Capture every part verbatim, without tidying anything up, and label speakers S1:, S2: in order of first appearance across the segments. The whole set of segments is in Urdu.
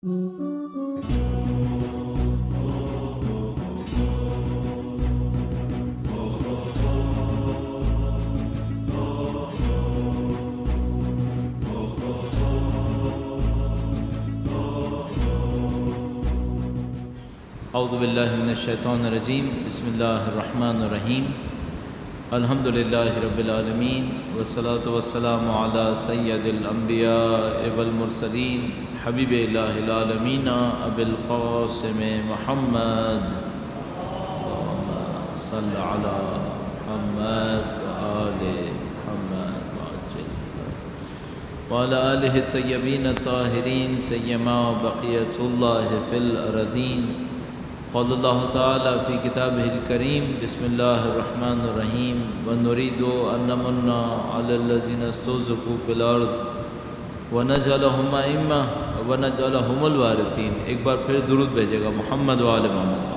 S1: اعوذ باللہ من الشیطان الرجیم، بسم اللہ الرحمن الرحیم، الحمد للہ رب العالمین، والصلاة والسلام علی سید الانبیاء والمرسلین، حبیب الہ العالمین ابی القاسم محمد، اللہم صل علی محمد وآل محمد وعجل وعلی آلہ الطیبین الطاہرین، سیما بقیۃ اللہ فی الارضین۔ قال اللہ تعالی فی کتابہ الکریم، بسم اللہ الرحمن الرحیم، ونريد ان نمن علی الذین استضعفوا فی الارض ونجعلهم ائمة ونجعلهم الوارثین۔ ایک بار پھر درود بھیجے گا محمد و آل محمد،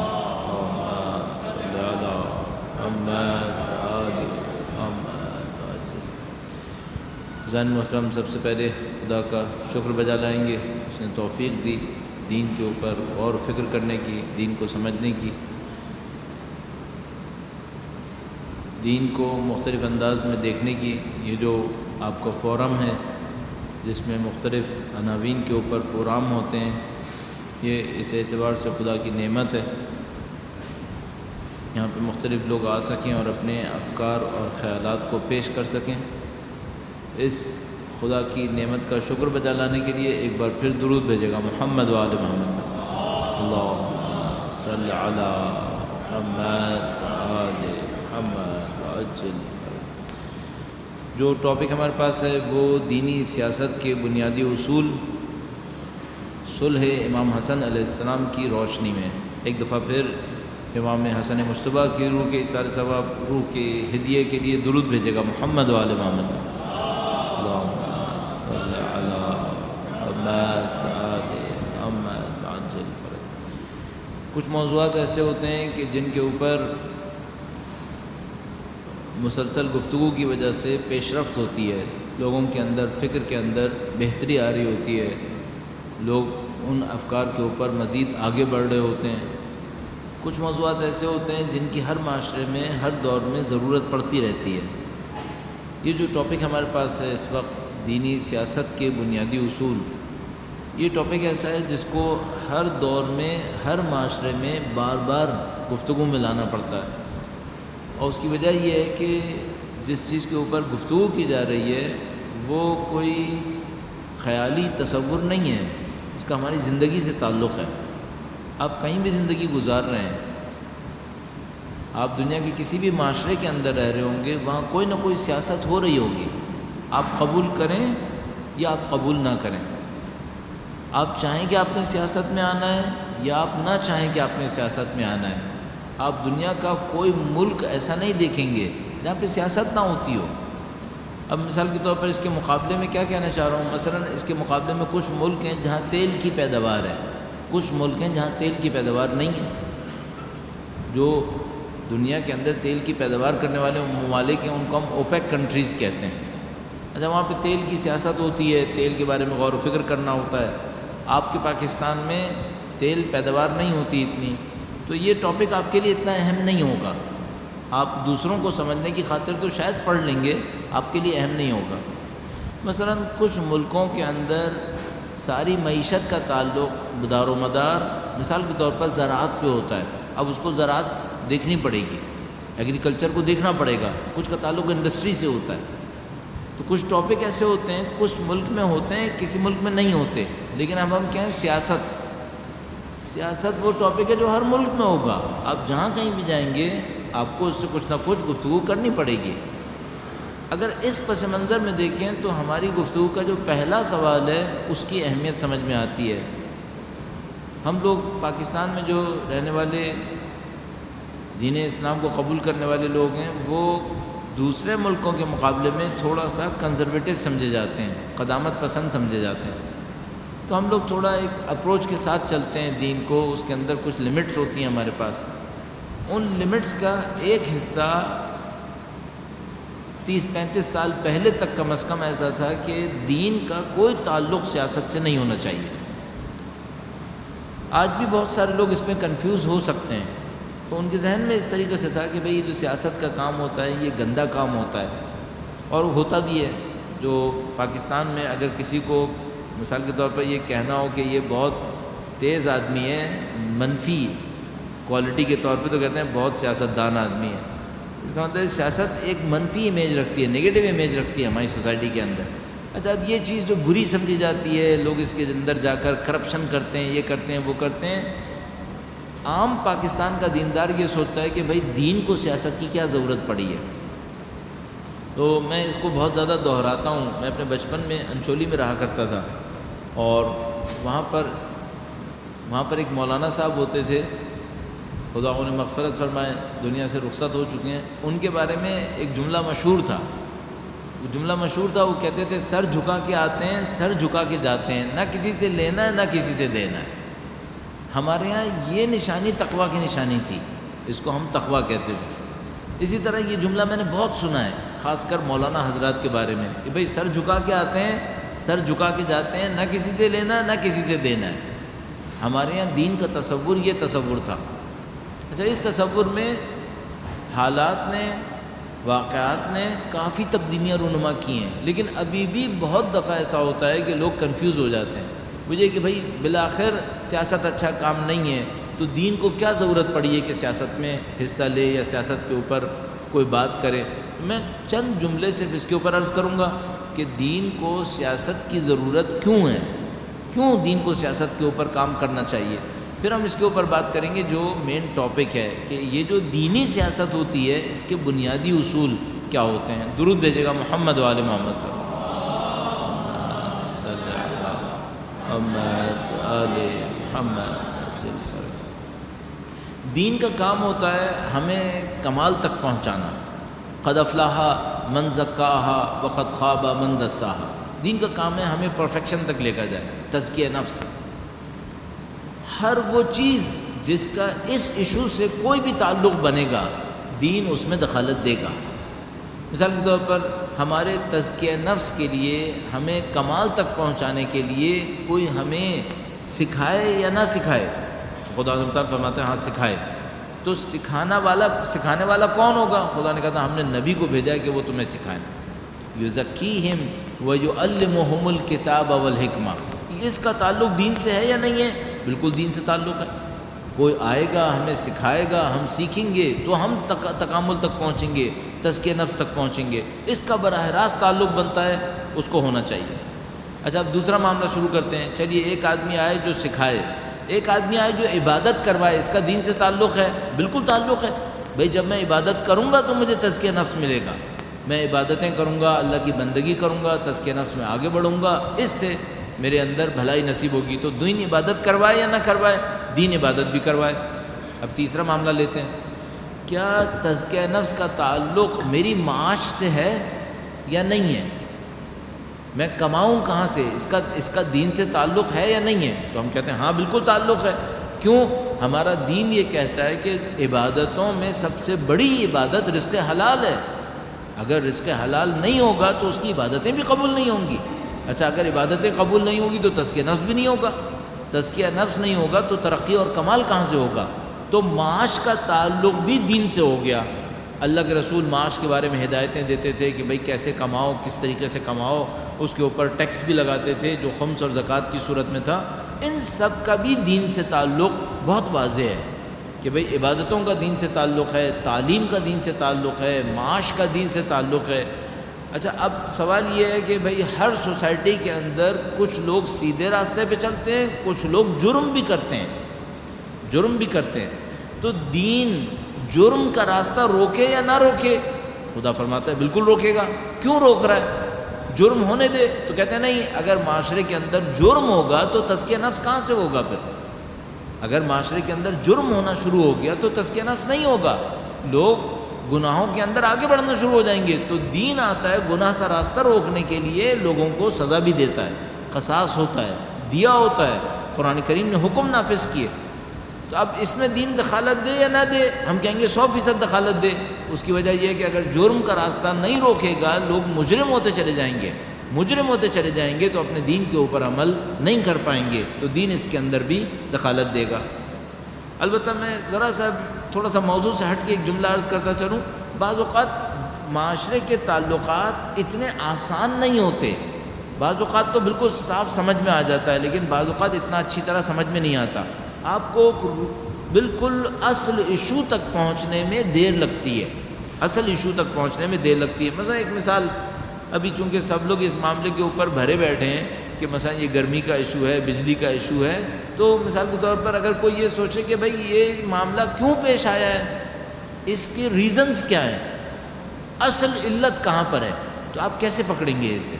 S1: صلی علی محمد آل محمد۔ زین محترم، سب سے پہلے خدا کا شکر بجا لائیں گے، اس نے توفیق دی دین کے اوپر اور فکر کرنے کی، دین کو سمجھنے کی، دین کو مختلف انداز میں دیکھنے کی۔ یہ جو آپ کا فورم ہے جس میں مختلف عناوین کے اوپر پروگرام ہوتے ہیں، یہ اس اعتبار سے خدا کی نعمت ہے، یہاں پہ مختلف لوگ آ سکیں اور اپنے افکار اور خیالات کو پیش کر سکیں۔ اس خدا کی نعمت کا شکر بجا لانے کے لیے ایک بار پھر درود بھیجے گا محمد و آل محمد، اللہم صل علی محمد و آل محمد وعجل۔ جو ٹاپک ہمارے پاس ہے وہ دینی سیاست کے بنیادی اصول، صلح امام حسن علیہ السلام کی روشنی میں۔ ایک دفعہ پھر امام حسن مجتبیٰ کی روح کے اثار ثواب، روح کے ہدیے کے لیے درود بھیجے گا محمد و آل محمد، اللہم صلی علی محمد و آل محمد وعجل فرج۔ کچھ موضوعات ایسے ہوتے ہیں کہ جن کے اوپر مسلسل گفتگو کی وجہ سے پیش رفت ہوتی ہے، لوگوں کے اندر فکر کے اندر بہتری آ رہی ہوتی ہے، لوگ ان افکار کے اوپر مزید آگے بڑھ رہے ہوتے ہیں۔ کچھ موضوعات ایسے ہوتے ہیں جن کی ہر معاشرے میں ہر دور میں ضرورت پڑتی رہتی ہے۔ یہ جو ٹاپک ہمارے پاس ہے اس وقت، دینی سیاست کے بنیادی اصول، یہ ٹاپک ایسا ہے جس کو ہر دور میں ہر معاشرے میں بار بار گفتگو میں لانا پڑتا ہے، اور اس کی وجہ یہ ہے کہ جس چیز کے اوپر گفتگو کی جا رہی ہے وہ کوئی خیالی تصور نہیں ہے، اس کا ہماری زندگی سے تعلق ہے۔ آپ کہیں بھی زندگی گزار رہے ہیں، آپ دنیا کے کسی بھی معاشرے کے اندر رہ رہے ہوں گے، وہاں کوئی نہ کوئی سیاست ہو رہی ہوگی، آپ قبول کریں یا آپ قبول نہ کریں، آپ چاہیں کہ آپ نے سیاست میں آنا ہے یا آپ نہ چاہیں کہ آپ نے سیاست میں آنا ہے۔ آپ دنیا کا کوئی ملک ایسا نہیں دیکھیں گے جہاں پہ سیاست نہ ہوتی ہو۔ اب مثال کے طور پر اس کے مقابلے میں کیا کہنا چاہ رہا ہوں، مثلا اس کے مقابلے میں کچھ ملک ہیں جہاں تیل کی پیداوار ہے، کچھ ملک ہیں جہاں تیل کی پیداوار نہیں ہے۔ جو دنیا کے اندر تیل کی پیداوار کرنے والے ممالک ہیں ان کو ہم اوپیک کنٹریز کہتے ہیں۔ اچھا، وہاں پہ تیل کی سیاست ہوتی ہے، تیل کے بارے میں غور و فکر کرنا ہوتا ہے۔ آپ کے پاکستان میں تیل پیداوار نہیں ہوتی اتنی، تو یہ ٹاپک آپ کے لیے اتنا اہم نہیں ہوگا، آپ دوسروں کو سمجھنے کی خاطر تو شاید پڑھ لیں گے، آپ کے لیے اہم نہیں ہوگا۔ مثلا کچھ ملکوں کے اندر ساری معیشت کا تعلق دار و مدار مثال کے طور پر زراعت پہ ہوتا ہے۔ اب اس کو زراعت دیکھنی پڑے گی، ایگریکلچر کو دیکھنا پڑے گا، کچھ کا تعلق انڈسٹری سے ہوتا ہے۔ تو کچھ ٹاپک ایسے ہوتے ہیں کچھ ملک میں ہوتے ہیں، کسی ملک میں نہیں ہوتے، لیکن اب ہم کہیں سیاست سیاست وہ ٹاپک ہے جو ہر ملک میں ہوگا، آپ جہاں کہیں بھی جائیں گے آپ کو اس سے کچھ نہ کچھ گفتگو کرنی پڑے گی۔ اگر اس پس منظر میں دیکھیں تو ہماری گفتگو کا جو پہلا سوال ہے اس کی اہمیت سمجھ میں آتی ہے۔ ہم لوگ پاکستان میں جو رہنے والے دین اسلام کو قبول کرنے والے لوگ ہیں وہ دوسرے ملکوں کے مقابلے میں تھوڑا سا کنزرویٹو سمجھے جاتے ہیں، قدامت پسند سمجھے جاتے ہیں۔ تو ہم لوگ تھوڑا ایک اپروچ کے ساتھ چلتے ہیں دین کو، اس کے اندر کچھ لمٹس ہوتی ہیں ہمارے پاس۔ ان لمٹس کا ایک حصہ تیس پینتیس سال پہلے تک کم از کم ایسا تھا کہ دین کا کوئی تعلق سیاست سے نہیں ہونا چاہیے، آج بھی بہت سارے لوگ اس میں کنفیوز ہو سکتے ہیں، تو ان کے ذہن میں اس طریقے سے تھا کہ بھئی یہ جو سیاست کا کام ہوتا ہے یہ گندا کام ہوتا ہے، اور ہوتا بھی ہے۔ جو پاکستان میں اگر کسی کو مثال کے طور پر یہ کہنا ہو کہ یہ بہت تیز آدمی ہے، منفی کوالٹی کے طور پہ، تو کہتے ہیں بہت سیاست دان آدمی ہے۔ اس کا مطلب ہے سیاست ایک منفی امیج رکھتی ہے، نگیٹو امیج رکھتی ہے ہماری سوسائٹی کے اندر۔ اچھا، اب یہ چیز جو بری سمجھی جاتی ہے، لوگ اس کے اندر جا کر کرپشن کرتے ہیں، یہ کرتے ہیں، وہ کرتے ہیں۔ عام پاکستان کا دیندار یہ سوچتا ہے کہ بھائی دین کو سیاست کی کیا ضرورت پڑی ہے۔ تو میں اس کو بہت زیادہ دہراتا ہوں۔ میں اپنے بچپن میں انچولی میں رہا کرتا تھا، اور وہاں پر وہاں پر ایک مولانا صاحب ہوتے تھے، خدا انہیں مغفرت فرمائے، دنیا سے رخصت ہو چکے ہیں۔ ان کے بارے میں ایک جملہ مشہور تھا، وہ جملہ مشہور تھا، وہ کہتے تھے سر جھکا کے آتے ہیں، سر جھکا کے جاتے ہیں، نہ کسی سے لینا ہے نہ کسی سے دینا ہے۔ ہمارے ہاں یہ نشانی تقویٰ کی نشانی تھی، اس کو ہم تقویٰ کہتے تھے۔ اسی طرح یہ جملہ میں نے بہت سنا ہے، خاص کر مولانا حضرات کے بارے میں، کہ بھئی سر جھکا کے آتے ہیں، سر جھکا کے جاتے ہیں، نہ کسی سے لینا ہے نہ کسی سے دینا ہے۔ ہمارے ہاں دین کا تصور یہ تصور تھا۔ اچھا، اس تصور میں حالات نے، واقعات نے کافی تبدیلیاں رونما کی ہیں، لیکن ابھی بھی بہت دفعہ ایسا ہوتا ہے کہ لوگ کنفیوز ہو جاتے ہیں، مجھے کہ بھئی بالآخر سیاست اچھا کام نہیں ہے، تو دین کو کیا ضرورت پڑی ہے کہ سیاست میں حصہ لے یا سیاست کے اوپر کوئی بات کرے۔ میں چند جملے صرف اس کے اوپر عرض کروں گا کہ دین کو سیاست کی ضرورت کیوں ہے، کیوں دین کو سیاست کے اوپر کام کرنا چاہیے۔ پھر ہم اس کے اوپر بات کریں گے جو مین ٹاپک ہے کہ یہ جو دینی سیاست ہوتی ہے اس کے بنیادی اصول کیا ہوتے ہیں۔ درود بھیجے گا محمد و آل محمد پر۔ محمد آل محمد۔ دین کا کام ہوتا ہے ہمیں کمال تک پہنچانا۔ قد افلح من زکاہا وقد خاب من دساہا۔ دین کا کام ہے ہمیں پرفیکشن تک لے کر جائے، تزکیہ نفس۔ ہر وہ چیز جس کا اس ایشو سے کوئی بھی تعلق بنے گا، دین اس میں دخالت دے گا۔ مثال کے طور پر ہمارے تزکیہ نفس کے لیے، ہمیں کمال تک پہنچانے کے لیے کوئی ہمیں سکھائے یا نہ سکھائے، خدا تعالیٰ فرماتے ہیں ہاں سکھائے، تو سکھانا والا سکھانے والا کون ہوگا؟ خدا نے کہا تھا ہم نے نبی کو بھیجا ہے کہ وہ تمہیں سکھائیں۔ یزکیہم ویعلمہم الکتاب والحکمہ۔ اس کا تعلق دین سے ہے یا نہیں ہے؟ بالکل دین سے تعلق ہے۔ کوئی آئے گا ہمیں سکھائے گا، ہم سیکھیں گے تو ہم تک تکامل تک پہنچیں گے، تزکیہ نفس تک پہنچیں گے۔ اس کا براہ راست تعلق بنتا ہے، اس کو ہونا چاہیے۔ اچھا، اب دوسرا معاملہ شروع کرتے ہیں۔ چلیے، ایک آدمی آئے جو سکھائے، ایک آدمی آئے جو عبادت کروائے، اس کا دین سے تعلق ہے؟ بالکل تعلق ہے۔ بھئی جب میں عبادت کروں گا تو مجھے تزکیہ نفس ملے گا، میں عبادتیں کروں گا، اللہ کی بندگی کروں گا، تزکیہ نفس میں آگے بڑھوں گا، اس سے میرے اندر بھلائی نصیب ہوگی۔ تو دین عبادت کروائے یا نہ کروائے؟ دین عبادت بھی کروائے۔ اب تیسرا معاملہ لیتے ہیں، کیا تزکیہ نفس کا تعلق میری معاش سے ہے یا نہیں ہے؟ میں کماؤں کہاں سے؟ اس کا اس کا دین سے تعلق ہے یا نہیں ہے؟ تو ہم کہتے ہیں ہاں بالکل تعلق ہے۔ کیوں؟ ہمارا دین یہ کہتا ہے کہ عبادتوں میں سب سے بڑی عبادت رزق حلال ہے۔ اگر رزق حلال نہیں ہوگا تو اس کی عبادتیں بھی قبول نہیں ہوں گی۔ اچھا، اگر عبادتیں قبول نہیں ہوں گی تو تزکیہ نفس بھی نہیں ہوگا، تزکیہ نفس نہیں ہوگا تو ترقی اور کمال کہاں سے ہوگا؟ تو معاش کا تعلق بھی دین سے ہو گیا۔ اللہ کے رسول معاش کے بارے میں ہدایتیں دیتے تھے کہ بھئی کیسے کماؤ، کس طریقے سے کماؤ، اس کے اوپر ٹیکس بھی لگاتے تھے جو خمس اور زکوٰۃ کی صورت میں تھا۔ ان سب کا بھی دین سے تعلق بہت واضح ہے کہ بھئی عبادتوں کا دین سے تعلق ہے، تعلیم کا دین سے تعلق ہے، معاش کا دین سے تعلق ہے۔ اچھا، اب سوال یہ ہے کہ بھئی ہر سوسائٹی کے اندر کچھ لوگ سیدھے راستے پہ چلتے ہیں، کچھ لوگ جرم بھی کرتے ہیں، جرم بھی کرتے ہیں۔ تو دین جرم کا راستہ روکے یا نہ روکے؟ خدا فرماتا ہے بالکل روکے گا۔ کیوں روک رہا ہے؟ جرم ہونے دے۔ تو کہتے ہیں نہیں، اگر معاشرے کے اندر جرم ہوگا تو تزکیہ نفس کہاں سے ہوگا؟ پھر اگر معاشرے کے اندر جرم ہونا شروع ہو گیا تو تزکیہ نفس نہیں ہوگا، لوگ گناہوں کے اندر آگے بڑھنا شروع ہو جائیں گے۔ تو دین آتا ہے گناہ کا راستہ روکنے کے لیے، لوگوں کو سزا بھی دیتا ہے، قصاص ہوتا ہے، دیا ہوتا ہے، قرآن کریم نے حکم نافذ کیے۔ تو اب اس میں دین دخالت دے یا نہ دے؟ ہم کہیں گے سو فیصد دخالت دے۔ اس کی وجہ یہ ہے کہ اگر جرم کا راستہ نہیں روکے گا، لوگ مجرم ہوتے چلے جائیں گے۔ مجرم ہوتے چلے جائیں گے تو اپنے دین کے اوپر عمل نہیں کر پائیں گے، تو دین اس کے اندر بھی دخالت دے گا۔ البتہ میں ذرا سا تھوڑا سا موضوع سے ہٹ کے ایک جملہ عرض کرتا چلوں، بعض اوقات معاشرے کے تعلقات اتنے آسان نہیں ہوتے، بعض اوقات تو بالکل صاف سمجھ میں آ جاتا ہے، لیکن بعض اوقات اتنا اچھی طرح سمجھ میں نہیں آتا، آپ کو بالکل اصل ایشو تک پہنچنے میں دیر لگتی ہے، اصل ایشو تک پہنچنے میں دیر لگتی ہے۔ مثلا ایک مثال، ابھی چونکہ سب لوگ اس معاملے کے اوپر بھرے بیٹھے ہیں کہ مثلا یہ گرمی کا ایشو ہے، بجلی کا ایشو ہے، تو مثال کے طور پر اگر کوئی یہ سوچے کہ بھئی یہ معاملہ کیوں پیش آیا ہے، اس کے ریزنز کیا ہیں، اصل علت کہاں پر ہے، تو آپ کیسے پکڑیں گے اسے،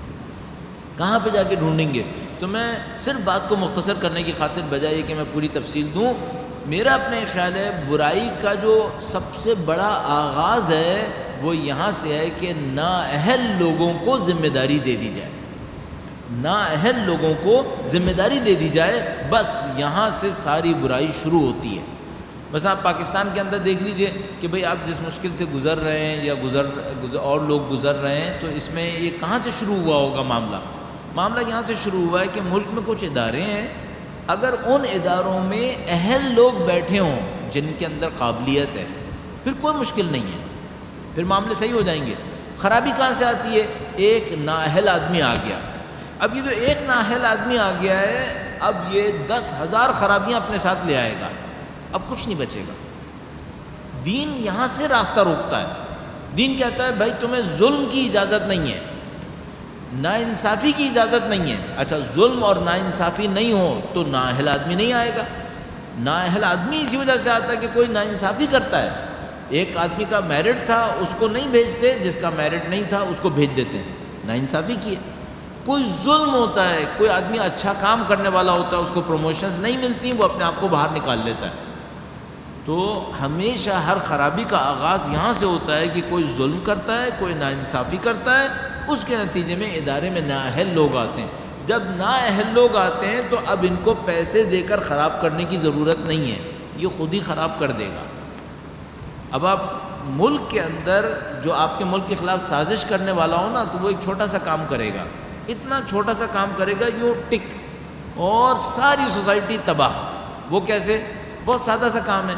S1: کہاں پہ جا کے ڈھونڈیں گے؟ تو میں صرف بات کو مختصر کرنے کی خاطر بجائے کہ میں پوری تفصیل دوں، میرا اپنے خیال ہے برائی کا جو سب سے بڑا آغاز ہے وہ یہاں سے ہے کہ نااہل لوگوں کو ذمہ داری دے دی جائے، نااہل لوگوں کو ذمہ داری دے دی جائے، بس یہاں سے ساری برائی شروع ہوتی ہے۔ بس آپ پاکستان کے اندر دیکھ لیجئے کہ بھئی آپ جس مشکل سے گزر رہے ہیں یا گزر اور لوگ گزر رہے ہیں، تو اس میں یہ کہاں سے شروع ہوا ہوگا معاملہ؟ معاملہ یہاں سے شروع ہوا ہے کہ ملک میں کچھ ادارے ہیں، اگر ان اداروں میں اہل لوگ بیٹھے ہوں جن کے اندر قابلیت ہے، پھر کوئی مشکل نہیں ہے، پھر معاملے صحیح ہو جائیں گے۔ خرابی کہاں سے آتی ہے؟ ایک نااہل آدمی آ گیا، اب یہ جو ایک نااہل آدمی آ گیا ہے، اب یہ دس ہزار خرابیاں اپنے ساتھ لے آئے گا، اب کچھ نہیں بچے گا۔ دین یہاں سے راستہ روکتا ہے، دین کہتا ہے بھائی تمہیں ظلم کی اجازت نہیں ہے، ناانصافی کی اجازت نہیں ہے۔ اچھا ظلم اور ناانصافی نہیں ہو تو نااہل آدمی نہیں آئے گا، نااہل آدمی اسی وجہ سے آتا ہے کہ کوئی ناانصافی کرتا ہے۔ ایک آدمی کا میرٹ تھا، اس کو نہیں بھیجتے، جس کا میرٹ نہیں تھا اس کو بھیج دیتے ہیں، ناانصافی کی ہے۔ کوئی ظلم ہوتا ہے، کوئی آدمی اچھا کام کرنے والا ہوتا ہے، اس کو پروموشنز نہیں ملتی، وہ اپنے آپ کو باہر نکال لیتا ہے۔ تو ہمیشہ ہر خرابی کا آغاز یہاں سے ہوتا ہے کہ کوئی ظلم کرتا ہے، کوئی ناانصافی کرتا ہے، اس کے نتیجے میں ادارے میں نااہل لوگ آتے ہیں۔ جب نااہل لوگ آتے ہیں تو اب ان کو پیسے دے کر خراب کرنے کی ضرورت نہیں ہے، یہ خود ہی خراب کر دے گا۔ اب آپ ملک کے اندر جو آپ کے ملک کے خلاف سازش کرنے والا ہو نا، تو وہ ایک چھوٹا سا کام کرے گا، اتنا چھوٹا سا کام کرے گا یوں ٹک، اور ساری سوسائٹی تباہ۔ وہ کیسے؟ بہت سادہ سا کام ہے،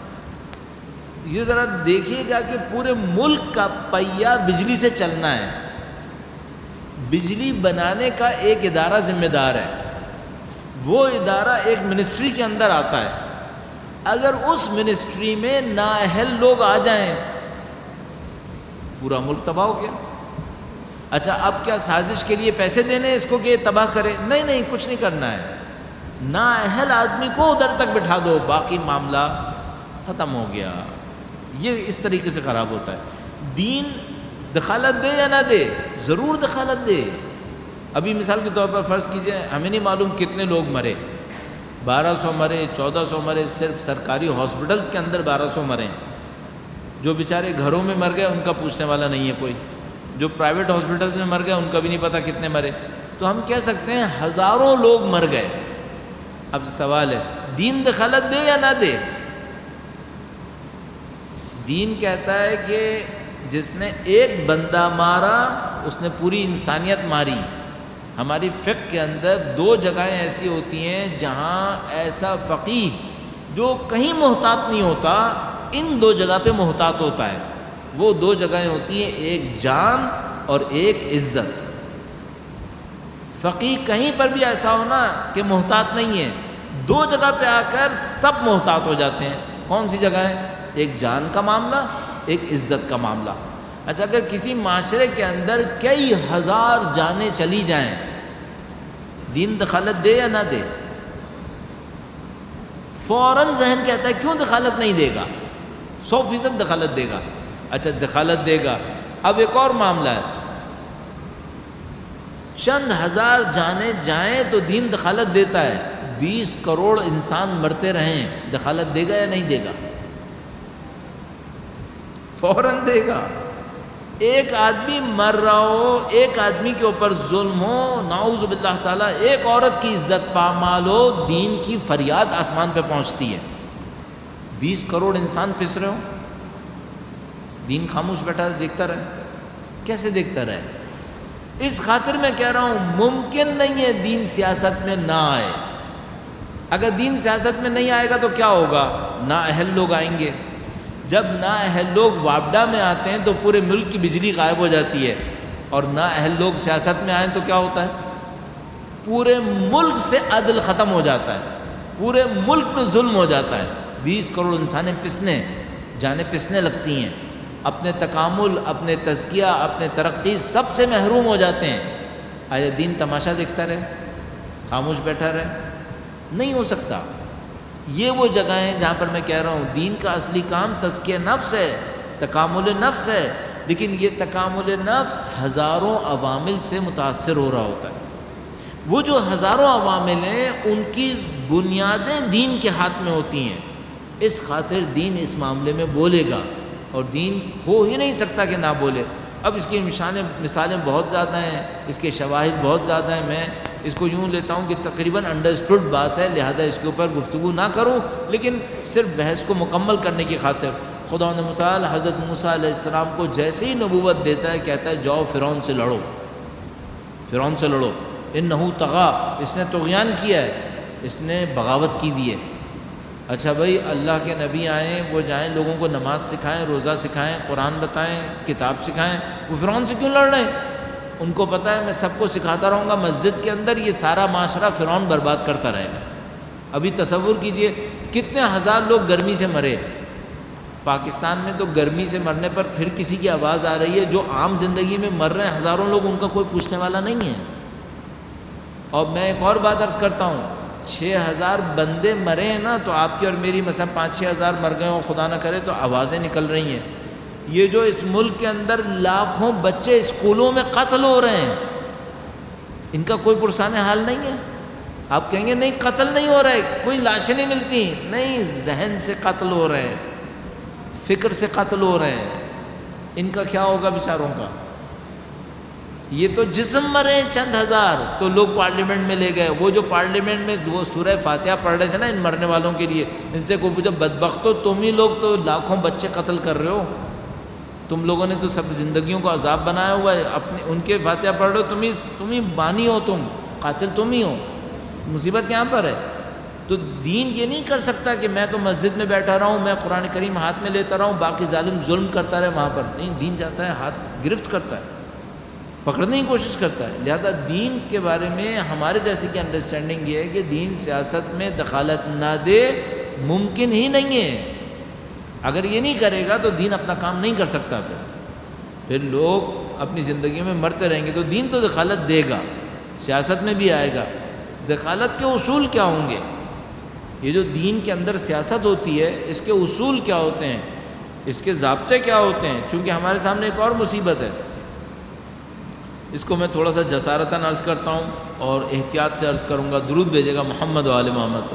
S1: یہ ذرا دیکھیے گا کہ پورے ملک کا پہیہ بجلی سے چلنا ہے، بجلی بنانے کا ایک ادارہ ذمہ دار ہے، وہ ادارہ ایک منسٹری کے اندر آتا ہے، اگر اس منسٹری میں نااہل لوگ آ جائیں پورا ملک تباہ ہو گیا۔ اچھا اب کیا سازش کے لیے پیسے دینے اس کو کہ تباہ کرے؟ نہیں نہیں، کچھ نہیں کرنا ہے، نااہل آدمی کو ادھر تک بٹھا دو، باقی معاملہ ختم ہو گیا۔ یہ اس طریقے سے خراب ہوتا ہے۔ دین دخالت دے یا نہ دے؟ ضرور دخالت دے۔ ابھی مثال کے طور پر فرض کیجئے ہمیں نہیں معلوم کتنے لوگ مرے، بارہ سو مرے، چودہ سو مرے، صرف سرکاری ہاسپٹلس کے اندر بارہ سو مرے، جو بیچارے گھروں میں مر گئے ان کا پوچھنے والا نہیں ہے کوئی، جو پرائیویٹ ہاسپٹلس میں مر گئے ان کا بھی نہیں پتہ کتنے مرے، تو ہم کہہ سکتے ہیں ہزاروں لوگ مر گئے۔ اب سوال ہے دین دخالت دے یا نہ دے؟ دین کہتا ہے کہ جس نے ایک بندہ مارا اس نے پوری انسانیت ماری۔ ہماری فقہ کے اندر دو جگہیں ایسی ہوتی ہیں جہاں ایسا فقیہ جو کہیں محتاط نہیں ہوتا ان دو جگہ پہ محتاط ہوتا ہے، وہ دو جگہیں ہوتی ہیں، ایک جان اور ایک عزت۔ فقیہ کہیں پر بھی ایسا ہونا کہ محتاط نہیں ہے، دو جگہ پہ آ کر سب محتاط ہو جاتے ہیں۔ کون سی جگہ ہے؟ ایک جان کا معاملہ، ایک عزت کا معاملہ۔ اچھا اگر کسی معاشرے کے اندر کئی ہزار جانیں چلی جائیں، دین دخالت دے یا نہ دے؟ فوراً ذہن کہتا ہے کیوں دخالت نہیں دے گا، سو فیصد دخالت دے گا۔ اچھا دخالت دے گا، اب ایک اور معاملہ ہے، چند ہزار جانیں جائیں تو دین دخالت دیتا ہے، بیس کروڑ انسان مرتے رہیں، دخالت دے گا یا نہیں دے گا؟ فوراً دے گا۔ ایک آدمی مر رہا ہو، ایک آدمی کے اوپر ظلم ہو، نعوذ باللہ تعالیٰ، ایک عورت کی عزت پامال ہو، دین کی فریاد آسمان پہ پہنچتی ہے، بیس کروڑ انسان پس رہے ہو، دین خاموش بیٹھا دیکھتا رہے؟ کیسے دیکھتا رہے؟ اس خاطر میں کہہ رہا ہوں ممکن نہیں ہے دین سیاست میں نہ آئے. اگر دین سیاست میں نہیں آئے گا تو کیا ہوگا؟ نااہل لوگ آئیں گے. جب نااہل لوگ وابڈا میں آتے ہیں تو پورے ملک کی بجلی غائب ہو جاتی ہے، اور نااہل لوگ سیاست میں آئیں تو کیا ہوتا ہے؟ پورے ملک سے عدل ختم ہو جاتا ہے، پورے ملک میں ظلم ہو جاتا ہے. بیس کروڑ انسانیں پسنے جانیں پسنے لگتی ہیں، اپنے تکامل، اپنے تزکیہ، اپنے ترقی سب سے محروم ہو جاتے ہیں. آیا دین تماشا دیکھتا رہے، خاموش بیٹھا رہے؟ نہیں ہو سکتا. یہ وہ جگہیں جہاں پر میں کہہ رہا ہوں دین کا اصلی کام تزکیہ نفس ہے، تکامل نفس ہے، لیکن یہ تکامل نفس ہزاروں عوامل سے متاثر ہو رہا ہوتا ہے. وہ جو ہزاروں عوامل ہیں ان کی بنیادیں دین کے ہاتھ میں ہوتی ہیں. اس خاطر دین اس معاملے میں بولے گا، اور دین ہو ہی نہیں سکتا کہ نہ بولے. اب اس کی مثالیں مثالیں بہت زیادہ ہیں، اس کے شواہد بہت زیادہ ہیں. میں اس کو یوں لیتا ہوں کہ تقریباً انڈرسٹوڈ بات ہے، لہذا اس کے اوپر گفتگو نہ کروں، لیکن صرف بحث کو مکمل کرنے کی خاطر. خدا متعال حضرت موسیٰ علیہ السلام کو جیسے ہی نبوت دیتا ہے کہتا ہے جاؤ فرعون سے لڑو، فرعون سے لڑو. انہ طغی، اس نے طغیان کیا ہے، اس نے بغاوت کی ہوئی ہے. اچھا بھائی، اللہ کے نبی آئیں، وہ جائیں لوگوں کو نماز سکھائیں، روزہ سکھائیں، قرآن بتائیں، کتاب سکھائیں، وہ فرعون سے کیوں لڑ رہے ہیں؟ ان کو پتہ ہے میں سب کو سکھاتا رہوں گا مسجد کے اندر، یہ سارا معاشرہ فرعون برباد کرتا رہے گا. ابھی تصور کیجئے کتنے ہزار لوگ گرمی سے مرے. پاکستان میں تو گرمی سے مرنے پر پھر کسی کی آواز آ رہی ہے، جو عام زندگی میں مر رہے ہیں ہزاروں لوگ، ان کا کوئی پوچھنے والا نہیں ہے. اور میں ایک اور بات عرض کرتا ہوں، چھ ہزار بندے مرے ہیں نا، تو آپ کی اور میری مثلا پانچ چھ ہزار مر گئے ہوں خدا نہ کرے، تو آوازیں نکل رہی ہیں. یہ جو اس ملک کے اندر لاکھوں بچے اسکولوں میں قتل ہو رہے ہیں، ان کا کوئی پرسان حال نہیں ہے. آپ کہیں گے نہیں قتل نہیں ہو رہا ہے، کوئی لاشیں نہیں ملتی. نہیں، ذہن سے قتل ہو رہے ہیں، فکر سے قتل ہو رہے ہیں. ان کا کیا ہوگا بیچاروں کا؟ یہ تو جسم مرے چند ہزار تو لوگ پارلیمنٹ میں لے گئے. وہ جو پارلیمنٹ میں وہ سورہ فاتحہ پڑھ رہے تھے نا ان مرنے والوں کے لیے، ان سے کوئی پوچھا بدبختو تم ہی لوگ تو لاکھوں بچے قتل کر رہے ہو، تم لوگوں نے تو سب زندگیوں کو عذاب بنایا ہوا ہے. اپنے ان کے فاتحہ پڑھ رہے ہو، تم ہی تم ہی بانی ہو، تم قاتل تم ہی ہو. مصیبت یہاں پر ہے. تو دین یہ نہیں کر سکتا کہ میں تو مسجد میں بیٹھا رہا ہوں، میں قرآن کریم ہاتھ میں لیتا رہا ہوں، باقی ظالم ظلم کرتا رہے وہاں پر. نہیں، دین جاتا ہے ہاتھ گرفت کرتا ہے، پکڑنے کی کوشش کرتا ہے. لہذا دین کے بارے میں ہمارے جیسے کی انڈرسٹینڈنگ یہ ہے کہ دین سیاست میں دخالت نہ دے، ممکن ہی نہیں ہے. اگر یہ نہیں کرے گا تو دین اپنا کام نہیں کر سکتا. پھر پھر لوگ اپنی زندگی میں مرتے رہیں گے. تو دین تو دخالت دے گا، سیاست میں بھی آئے گا. دخالت کے اصول کیا ہوں گے؟ یہ جو دین کے اندر سیاست ہوتی ہے اس کے اصول کیا ہوتے ہیں، اس کے ضابطے کیا ہوتے ہیں؟ چونکہ ہمارے سامنے ایک اور مصیبت ہے، اس کو میں تھوڑا سا جسارتاً عرض کرتا ہوں اور احتیاط سے عرض کروں گا. درود بھیجے گا محمد و آل محمد پر.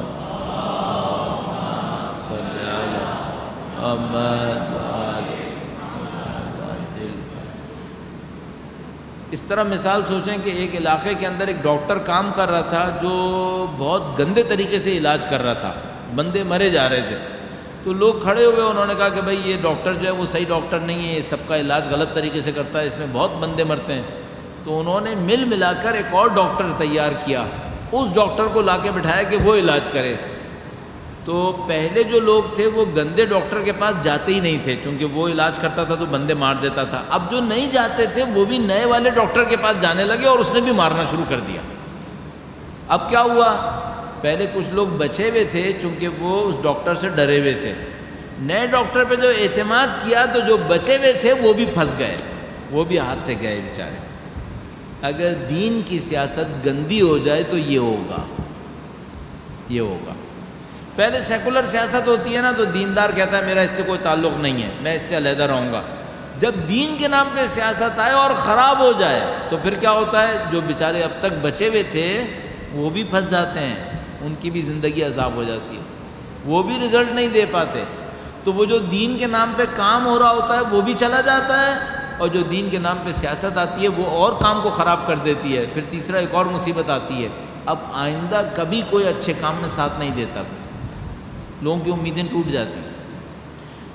S1: اس طرح مثال سوچیں کہ ایک علاقے کے اندر ایک ڈاکٹر کام کر رہا تھا جو بہت گندے طریقے سے علاج کر رہا تھا، بندے مرے جا رہے تھے. تو لوگ کھڑے ہوئے، انہوں نے کہا کہ بھائی یہ ڈاکٹر جو ہے وہ صحیح ڈاکٹر نہیں ہے، یہ سب کا علاج غلط طریقے سے کرتا ہے، اس میں بہت بندے مرتے ہیں. تو انہوں نے مل ملا کر ایک اور ڈاکٹر تیار کیا، اس ڈاکٹر کو لا کے بٹھایا کہ وہ علاج کرے. تو پہلے جو لوگ تھے وہ گندے ڈاکٹر کے پاس جاتے ہی نہیں تھے، چونکہ وہ علاج کرتا تھا تو بندے مار دیتا تھا. اب جو نہیں جاتے تھے وہ بھی نئے والے ڈاکٹر کے پاس جانے لگے اور اس نے بھی مارنا شروع کر دیا. اب کیا ہوا؟ پہلے کچھ لوگ بچے ہوئے تھے چونکہ وہ اس ڈاکٹر سے ڈرے ہوئے تھے. نئے ڈاکٹر پہ جو اعتماد کیا تو جو بچے ہوئے تھے وہ بھی پھنس گئے، وہ بھی ہاتھ سے گئے بیچارے. اگر دین کی سیاست گندی ہو جائے تو یہ ہوگا، یہ ہوگا. پہلے سیکولر سیاست ہوتی ہے نا تو دیندار کہتا ہے میرا اس سے کوئی تعلق نہیں ہے، میں اس سے علیحدہ رہوں گا. جب دین کے نام پہ سیاست آئے اور خراب ہو جائے تو پھر کیا ہوتا ہے؟ جو بیچارے اب تک بچے ہوئے تھے وہ بھی پھنس جاتے ہیں، ان کی بھی زندگی عذاب ہو جاتی ہے، وہ بھی رزلٹ نہیں دے پاتے. تو وہ جو دین کے نام پہ کام ہو رہا ہوتا ہے وہ بھی چلا جاتا ہے، اور جو دین کے نام پہ سیاست آتی ہے وہ اور کام کو خراب کر دیتی ہے. پھر تیسرا ایک اور مصیبت آتی ہے، اب آئندہ کبھی کوئی اچھے کام میں ساتھ نہیں دیتا، لوگوں کی امیدیں ٹوٹ جاتی ہیں.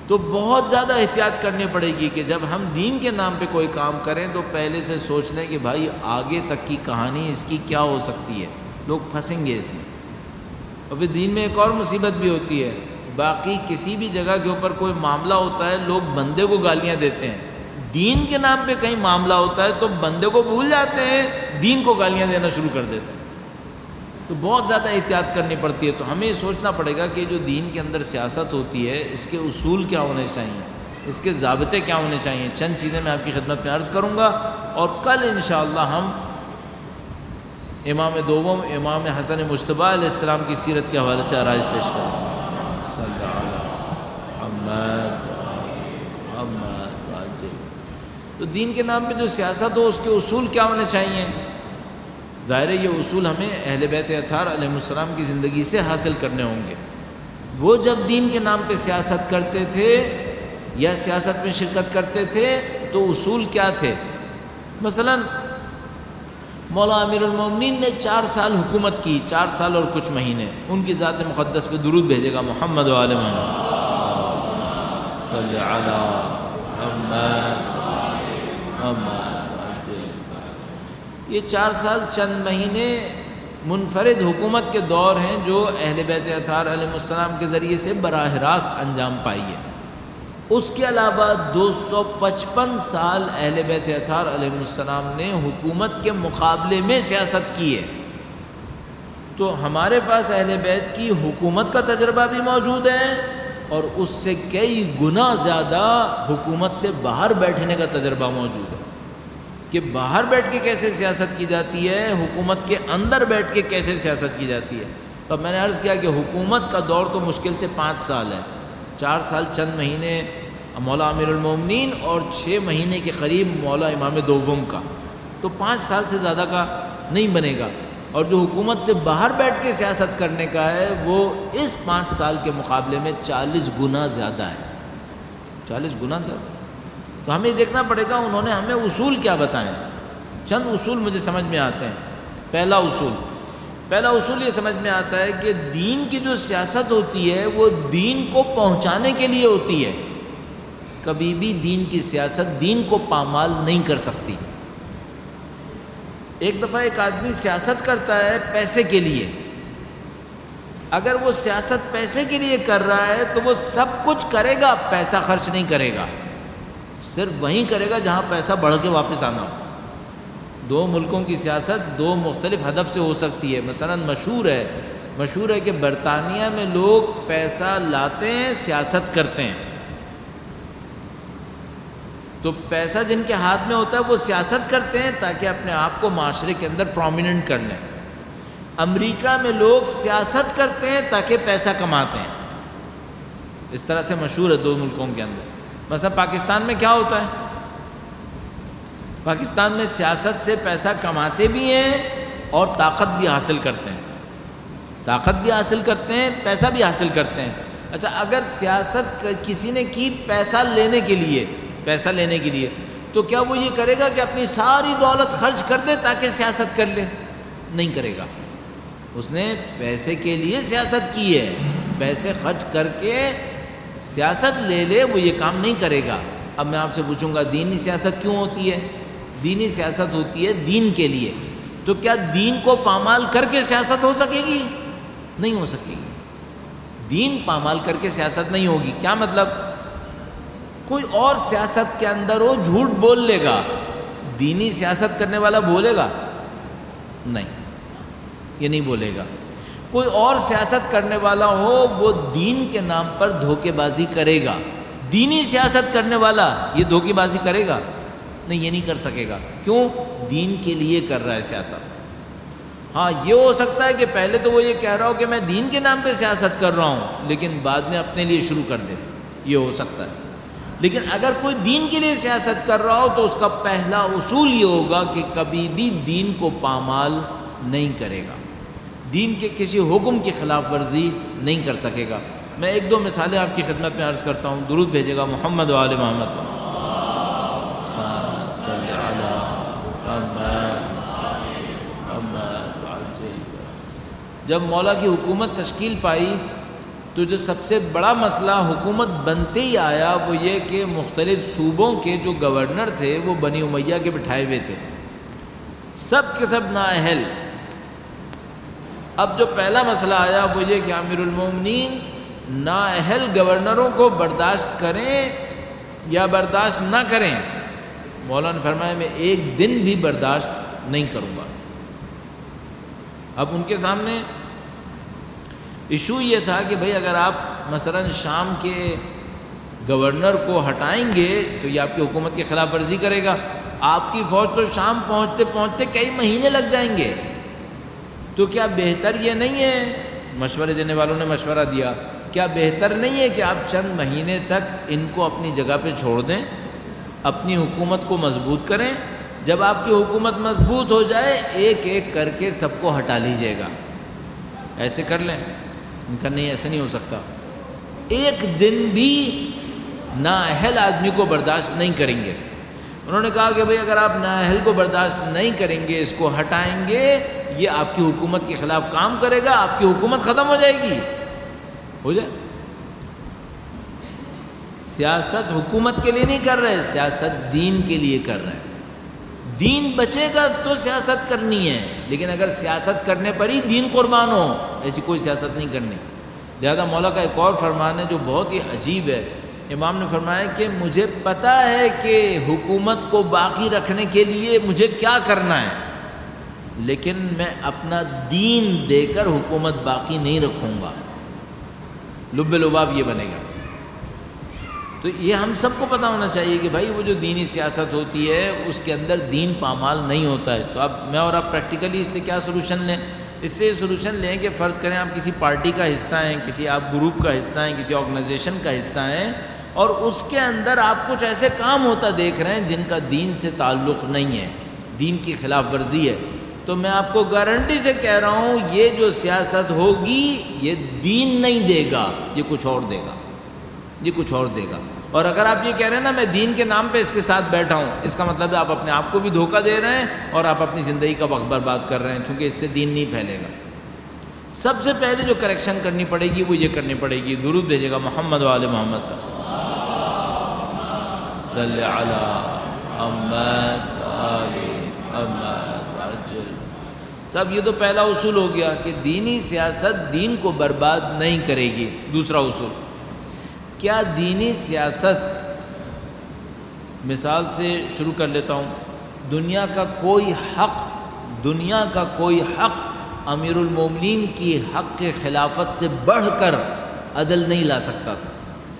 S1: تو بہت زیادہ احتیاط کرنی پڑے گی کہ جب ہم دین کے نام پہ کوئی کام کریں تو پہلے سے سوچ لیں کہ بھائی آگے تک کی کہانی اس کی کیا ہو سکتی ہے، لوگ پھنسیں گے اس میں۔ اور پھر دین میں ایک اور مصیبت بھی ہوتی ہے، باقی کسی بھی جگہ کے اوپر کوئی معاملہ ہوتا ہے لوگ بندے کو گالیاں دیتے ہیں، دین کے نام پہ کہیں معاملہ ہوتا ہے تو بندے کو بھول جاتے ہیں، دین کو گالیاں دینا شروع کر دیتے ہیں۔ تو بہت زیادہ احتیاط کرنی پڑتی ہے۔ تو ہمیں یہ سوچنا پڑے گا کہ جو دین کے اندر سیاست ہوتی ہے اس کے اصول کیا ہونے چاہیے، اس کے ضابطے کیا ہونے چاہیے، چند چیزیں میں آپ کی خدمت میں عرض کروں گا، اور کل انشاءاللہ ہم امام دوم امام حسن مجتبیٰ علیہ السلام کی سیرت کے حوالے سے آرائز پیش کریں گے۔ صلی اللہ علیہ محمد محمد۔ تو دین کے نام پہ جو سیاست ہو اس کے اصول کیا ہونے چاہیے؟ ظاہر ہے یہ اصول ہمیں اہل بیت اطہار علیہ السلام کی زندگی سے حاصل کرنے ہوں گے۔ وہ جب دین کے نام پہ سیاست کرتے تھے یا سیاست میں شرکت کرتے تھے تو اصول کیا تھے؟ مثلا مولا امیر المومنین نے چار سال حکومت کی، چار سال اور کچھ مہینے، ان کی ذات مقدس پہ درود بھیجے گا محمد و آل محمد صلی علی محمد محمد۔ یہ چار سال چند مہینے منفرد حکومت کے دور ہیں جو اہل بیت اطہار علیہ السلام کے ذریعے سے براہ راست انجام پائی ہے۔ اس کے علاوہ دو سو پچپن سال اہل بیت اطہار علیہ السلام نے حکومت کے مقابلے میں سیاست کی ہے۔ تو ہمارے پاس اہل بیت کی حکومت کا تجربہ بھی موجود ہے اور اس سے کئی گنا زیادہ حکومت سے باہر بیٹھنے کا تجربہ موجود ہے کہ باہر بیٹھ کے کیسے سیاست کی جاتی ہے، حکومت کے اندر بیٹھ کے کیسے سیاست کی جاتی ہے۔ تو میں نے عرض کیا کہ حکومت کا دور تو مشکل سے پانچ سال ہے، چار سال چند مہینے مولا امیر المومنین اور چھ مہینے کے قریب مولا امام دوم کا، تو پانچ سال سے زیادہ کا نہیں بنے گا۔ اور جو حکومت سے باہر بیٹھ کے سیاست کرنے کا ہے وہ اس پانچ سال کے مقابلے میں چالیس گنا زیادہ ہے، چالیس گنا زیادہ۔ تو ہمیں دیکھنا پڑے گا انہوں نے ہمیں اصول کیا بتائیں۔ چند اصول مجھے سمجھ میں آتے ہیں۔ پہلا اصول پہلا اصول یہ سمجھ میں آتا ہے کہ دین کی جو سیاست ہوتی ہے وہ دین کو پہنچانے کے لیے ہوتی ہے، کبھی بھی دین کی سیاست دین کو پامال نہیں کر سکتی۔ ایک دفعہ ایک آدمی سیاست کرتا ہے پیسے کے لیے، اگر وہ سیاست پیسے کے لیے کر رہا ہے تو وہ سب کچھ کرے گا، پیسہ خرچ نہیں کرے گا، صرف وہیں کرے گا جہاں پیسہ بڑھ کے واپس آنا ہو۔ دو ملکوں کی سیاست دو مختلف ہدف سے ہو سکتی ہے۔ مثلا مشہور ہے مشہور ہے کہ برطانیہ میں لوگ پیسہ لاتے ہیں، سیاست کرتے ہیں۔ تو پیسہ جن کے ہاتھ میں ہوتا ہے وہ سیاست کرتے ہیں تاکہ اپنے آپ کو معاشرے کے اندر پرومیننٹ کر لیں۔ امریکہ میں لوگ سیاست کرتے ہیں تاکہ پیسہ کماتے ہیں۔ اس طرح سے مشہور ہے دو ملکوں کے اندر۔ مثلا پاکستان میں کیا ہوتا ہے؟ پاکستان میں سیاست سے پیسہ کماتے بھی ہیں اور طاقت بھی حاصل کرتے ہیں، طاقت بھی حاصل کرتے ہیں، پیسہ بھی حاصل کرتے ہیں۔ اچھا، اگر سیاست کسی نے کی پیسہ لینے کے لیے پیسہ لینے کے لیے تو کیا وہ یہ کرے گا کہ اپنی ساری دولت خرچ کر دے تاکہ سیاست کر لے؟ نہیں کرے گا۔ اس نے پیسے کے لیے سیاست کی ہے، پیسے خرچ کر کے سیاست لے لے وہ یہ کام نہیں کرے گا۔ اب میں آپ سے پوچھوں گا دینی سیاست کیوں ہوتی ہے؟ دینی سیاست ہوتی ہے دین کے لیے۔ تو کیا دین کو پامال کر کے سیاست ہو سکے گی؟ نہیں ہو سکے گی۔ دین پامال کر کے سیاست نہیں ہوگی۔ کیا مطلب؟ کوئی اور سیاست کے اندر وہ جھوٹ بول لے گا، دینی سیاست کرنے والا بولے گا؟ نہیں، یہ نہیں بولے گا۔ کوئی اور سیاست کرنے والا ہو وہ دین کے نام پر دھوکے بازی کرے گا، دینی سیاست کرنے والا یہ دھوکے بازی کرے گا؟ نہیں، یہ نہیں کر سکے گا۔ کیوں؟ دین کے لیے کر رہا ہے سیاست۔ ہاں، یہ ہو سکتا ہے کہ پہلے تو وہ یہ کہہ رہا ہو کہ میں دین کے نام پہ سیاست کر رہا ہوں، لیکن بعد میں اپنے لیے شروع کر دے، یہ ہو سکتا ہے۔ لیکن اگر کوئی دین کے لیے سیاست کر رہا ہو تو اس کا پہلا اصول یہ ہوگا کہ کبھی بھی دین کو پامال نہیں کرے گا، دین کے کسی حکم کی خلاف ورزی نہیں کر سکے گا۔ میں ایک دو مثالیں آپ کی خدمت میں عرض کرتا ہوں، درود بھیجے گا محمد و آل محمد۔ جب مولا کی حکومت تشکیل پائی تو جو سب سے بڑا مسئلہ حکومت بنتے ہی آیا وہ یہ کہ مختلف صوبوں کے جو گورنر تھے وہ بنی امیہ کے بٹھائے ہوئے تھے، سب کے سب نااہل۔ اب جو پہلا مسئلہ آیا وہ یہ کہ امیر المومنین نااہل گورنروں کو برداشت کریں یا برداشت نہ کریں۔ مولا نے فرمایا میں ایک دن بھی برداشت نہیں کروں گا۔ اب ان کے سامنے ایشو یہ تھا کہ بھئی اگر آپ مثلا شام کے گورنر کو ہٹائیں گے تو یہ آپ کی حکومت کی خلاف ورزی کرے گا، آپ کی فوج تو شام پہنچتے پہنچتے کئی مہینے لگ جائیں گے، تو کیا بہتر یہ نہیں ہے، مشورے دینے والوں نے مشورہ دیا، کیا بہتر نہیں ہے کہ آپ چند مہینے تک ان کو اپنی جگہ پہ چھوڑ دیں، اپنی حکومت کو مضبوط کریں، جب آپ کی حکومت مضبوط ہو جائے ایک ایک کر کے سب کو ہٹا لیجئے گا، ایسے کر لیں۔ ان کا نہیں، ایسے نہیں ہو سکتا، ایک دن بھی نااہل آدمی کو برداشت نہیں کریں گے۔ انہوں نے کہا کہ بھئی اگر آپ نااہل کو برداشت نہیں کریں گے، اس کو ہٹائیں گے، یہ آپ کی حکومت کے خلاف کام کرے گا، آپ کی حکومت ختم ہو جائے گی۔ ہو جائے، سیاست حکومت کے لیے نہیں کر رہے، سیاست دین کے لیے کر رہے ہیں۔ دین بچے گا تو سیاست کرنی ہے، لیکن اگر سیاست کرنے پر ہی دین قربان ہو، ایسی کوئی سیاست نہیں کرنی۔ لہذا مولا کا ایک اور فرمان ہے جو بہت ہی عجیب ہے۔ امام نے فرمایا کہ مجھے پتہ ہے کہ حکومت کو باقی رکھنے کے لیے مجھے کیا کرنا ہے، لیکن میں اپنا دین دے کر حکومت باقی نہیں رکھوں گا۔ لب لباب یہ بنے گا۔ تو یہ ہم سب کو پتہ ہونا چاہیے کہ بھائی وہ جو دینی سیاست ہوتی ہے اس کے اندر دین پامال نہیں ہوتا ہے۔ تو اب میں اور آپ پریکٹیکلی اس سے کیا سلوشن لیں؟ اس سے یہ سلوشن لیں کہ فرض کریں آپ کسی پارٹی کا حصہ ہیں، کسی آپ گروپ کا حصہ ہیں، کسی آرگنائزیشن کا حصہ ہیں، اور اس کے اندر آپ کچھ ایسے کام ہوتا دیکھ رہے ہیں جن کا دین سے تعلق نہیں ہے، دین کی خلاف ورزی ہے، تو میں آپ کو گارنٹی سے کہہ رہا ہوں یہ جو سیاست ہوگی یہ دین نہیں دے گا، یہ کچھ اور دے گا، یہ کچھ اور دے گا۔ اور اگر آپ یہ کہہ رہے ہیں نا میں دین کے نام پہ اس کے ساتھ بیٹھا ہوں، اس کا مطلب ہے آپ اپنے آپ کو بھی دھوکہ دے رہے ہیں اور آپ اپنی زندگی کا وقت برباد کر رہے ہیں، چونکہ اس سے دین نہیں پھیلے گا۔ سب سے پہلے جو کریکشن کرنی پڑے گی وہ یہ کرنی پڑے گی، درود بھیجے گا محمد و آل محمد صلی علی محمد آل محمد عجل۔ سب یہ تو پہلا اصول ہو گیا کہ دینی سیاست دین کو برباد نہیں کرے گی۔ دوسرا اصول، کیا دینی سیاست، مثال سے شروع کر لیتا ہوں، دنیا کا کوئی حق دنیا کا کوئی حق امیر المومنین کی حق کے خلافت سے بڑھ کر عدل نہیں لا سکتا تھا۔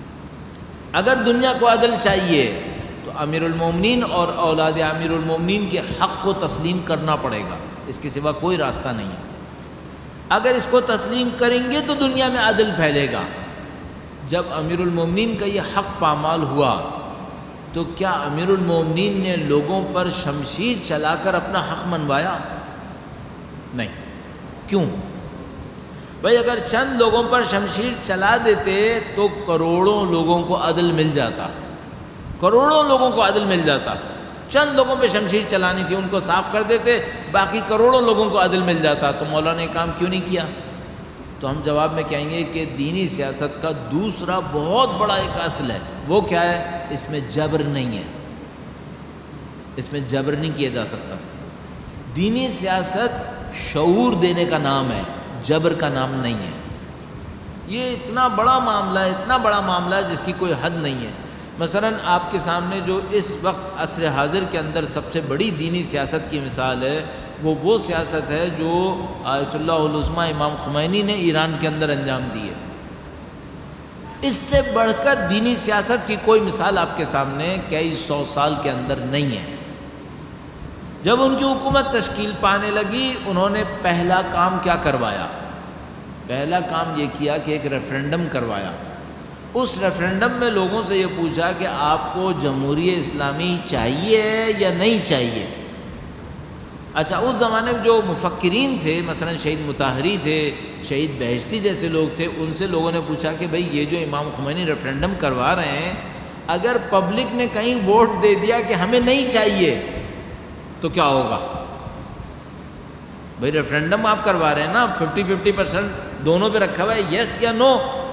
S1: اگر دنیا کو عدل چاہیے تو امیر المومنین اور اولاد امیر المومنین کے حق کو تسلیم کرنا پڑے گا، اس کے سوا کوئی راستہ نہیں ہے۔ اگر اس کو تسلیم کریں گے تو دنیا میں عدل پھیلے گا۔ جب امیر المومنین کا یہ حق پامال ہوا تو کیا امیر المومنین نے لوگوں پر شمشیر چلا کر اپنا حق منوایا؟ نہیں۔ کیوں؟ بھائی اگر چند لوگوں پر شمشیر چلا دیتے تو کروڑوں لوگوں کو عدل مل جاتا، کروڑوں لوگوں کو عدل مل جاتا۔ چند لوگوں پہ شمشیر چلانی تھی، ان کو صاف کر دیتے، باقی کروڑوں لوگوں کو عدل مل جاتا۔ تو مولا نے کام کیوں نہیں کیا؟ تو ہم جواب میں کہیں گے کہ دینی سیاست کا دوسرا بہت بڑا ایک اصل ہے، وہ کیا ہے؟ اس میں جبر نہیں ہے، اس میں جبر نہیں کیا جا سکتا۔ دینی سیاست شعور دینے کا نام ہے، جبر کا نام نہیں ہے۔ یہ اتنا بڑا معاملہ ہے، اتنا بڑا معاملہ ہے جس کی کوئی حد نہیں ہے۔ مثلا آپ کے سامنے جو اس وقت عصر حاضر کے اندر سب سے بڑی دینی سیاست کی مثال ہے وہ وہ سیاست ہے جو آیت اللہ العظمیٰ امام خمینی نے ایران کے اندر انجام دی ہے۔ اس سے بڑھ کر دینی سیاست کی کوئی مثال آپ کے سامنے کئی سو سال کے اندر نہیں ہے۔ جب ان کی حکومت تشکیل پانے لگی، انہوں نے پہلا کام کیا کروایا؟ پہلا کام یہ کیا کہ ایک ریفرینڈم کروایا۔ اس ریفرینڈم میں لوگوں سے یہ پوچھا کہ آپ کو جمہوریہ اسلامی چاہیے یا نہیں چاہیے؟ اچھا، اس زمانے میں جو مفکرین تھے، مثلا شہید مطہری تھے، شہید بہشتی جیسے لوگ تھے، ان سے لوگوں نے پوچھا کہ بھئی یہ جو امام خمینی ریفرینڈم کروا رہے ہیں، اگر پبلک نے کہیں ووٹ دے دیا کہ ہمیں نہیں چاہیے تو کیا ہوگا؟ بھئی ریفرینڈم آپ کروا رہے ہیں نا، ففٹی ففٹی پرسنٹ دونوں پہ رکھا ہوا ہے، یس یا نو۔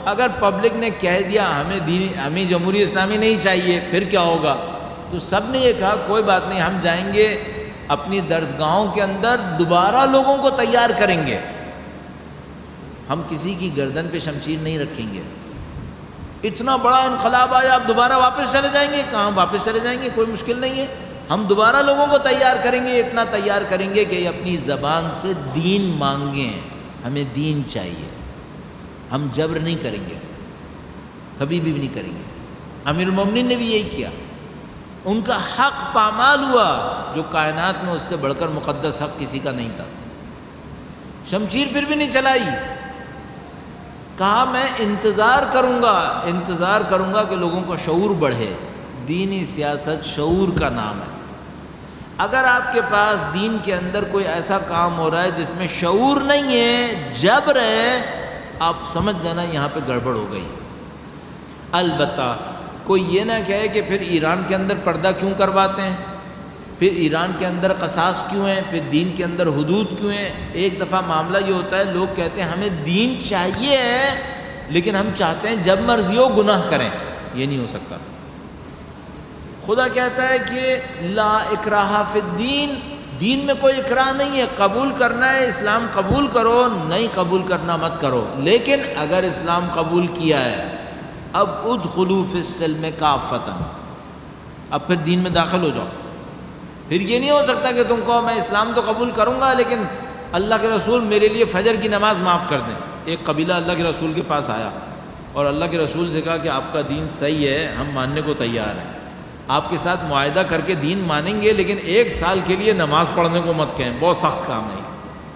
S1: اگر پبلک نے کہہ دیا ہمیں دین ہمیں جمہوری اسلامی نہیں چاہیے پھر کیا ہوگا؟ تو سب نے یہ کہا کوئی بات نہیں، ہم جائیں گے اپنی درسگاہوں کے اندر دوبارہ لوگوں کو تیار کریں گے، ہم کسی کی گردن پہ شمشیر نہیں رکھیں گے۔ اتنا بڑا انقلاب آیا، آپ دوبارہ واپس چلے جائیں گے؟ کہاں واپس چلے جائیں گے، کوئی مشکل نہیں ہے، ہم دوبارہ لوگوں کو تیار کریں گے، اتنا تیار کریں گے کہ یہ اپنی زبان سے دین مانگیں، ہمیں دین چاہیے، ہم جبر نہیں کریں گے، کبھی بھی نہیں کریں گے۔ امیر المومنین نے بھی یہی کیا، ان کا حق پامال ہوا، جو کائنات میں اس سے بڑھ کر مقدس حق کسی کا نہیں تھا، شمشیر پھر بھی نہیں چلائی، کہا میں انتظار کروں گا انتظار کروں گا کہ لوگوں کا شعور بڑھے۔ دینی سیاست شعور کا نام ہے۔ اگر آپ کے پاس دین کے اندر کوئی ایسا کام ہو رہا ہے جس میں شعور نہیں ہے، جبر ہے، آپ سمجھ جانا یہاں پہ گڑبڑ ہو گئی۔ البتہ کوئی یہ نہ کہے کہ پھر ایران کے اندر پردہ کیوں کرواتے ہیں، پھر ایران کے اندر قصاص کیوں ہیں، پھر دین کے اندر حدود کیوں ہیں۔ ایک دفعہ معاملہ یہ ہوتا ہے، لوگ کہتے ہیں ہمیں دین چاہیے ہے لیکن ہم چاہتے ہیں جب مرضی ہو گناہ کریں، یہ نہیں ہو سکتا۔ خدا کہتا ہے کہ لا اکراہ فی الدین، دین میں کوئی اکراہ نہیں ہے، قبول کرنا ہے اسلام قبول کرو، نہیں قبول کرنا مت کرو، لیکن اگر اسلام قبول کیا ہے اب ادخلوا فی السلم کافۃ، اب پھر دین میں داخل ہو جاؤ۔ پھر یہ نہیں ہو سکتا کہ تم کہو میں اسلام تو قبول کروں گا لیکن اللہ کے رسول میرے لیے فجر کی نماز معاف کر دیں۔ ایک قبیلہ اللہ کے رسول کے پاس آیا اور اللہ کے رسول سے کہا کہ آپ کا دین صحیح ہے، ہم ماننے کو تیار ہیں، آپ کے ساتھ معاہدہ کر کے دین مانیں گے لیکن ایک سال کے لیے نماز پڑھنے کو مت کہیں، بہت سخت کام ہے۔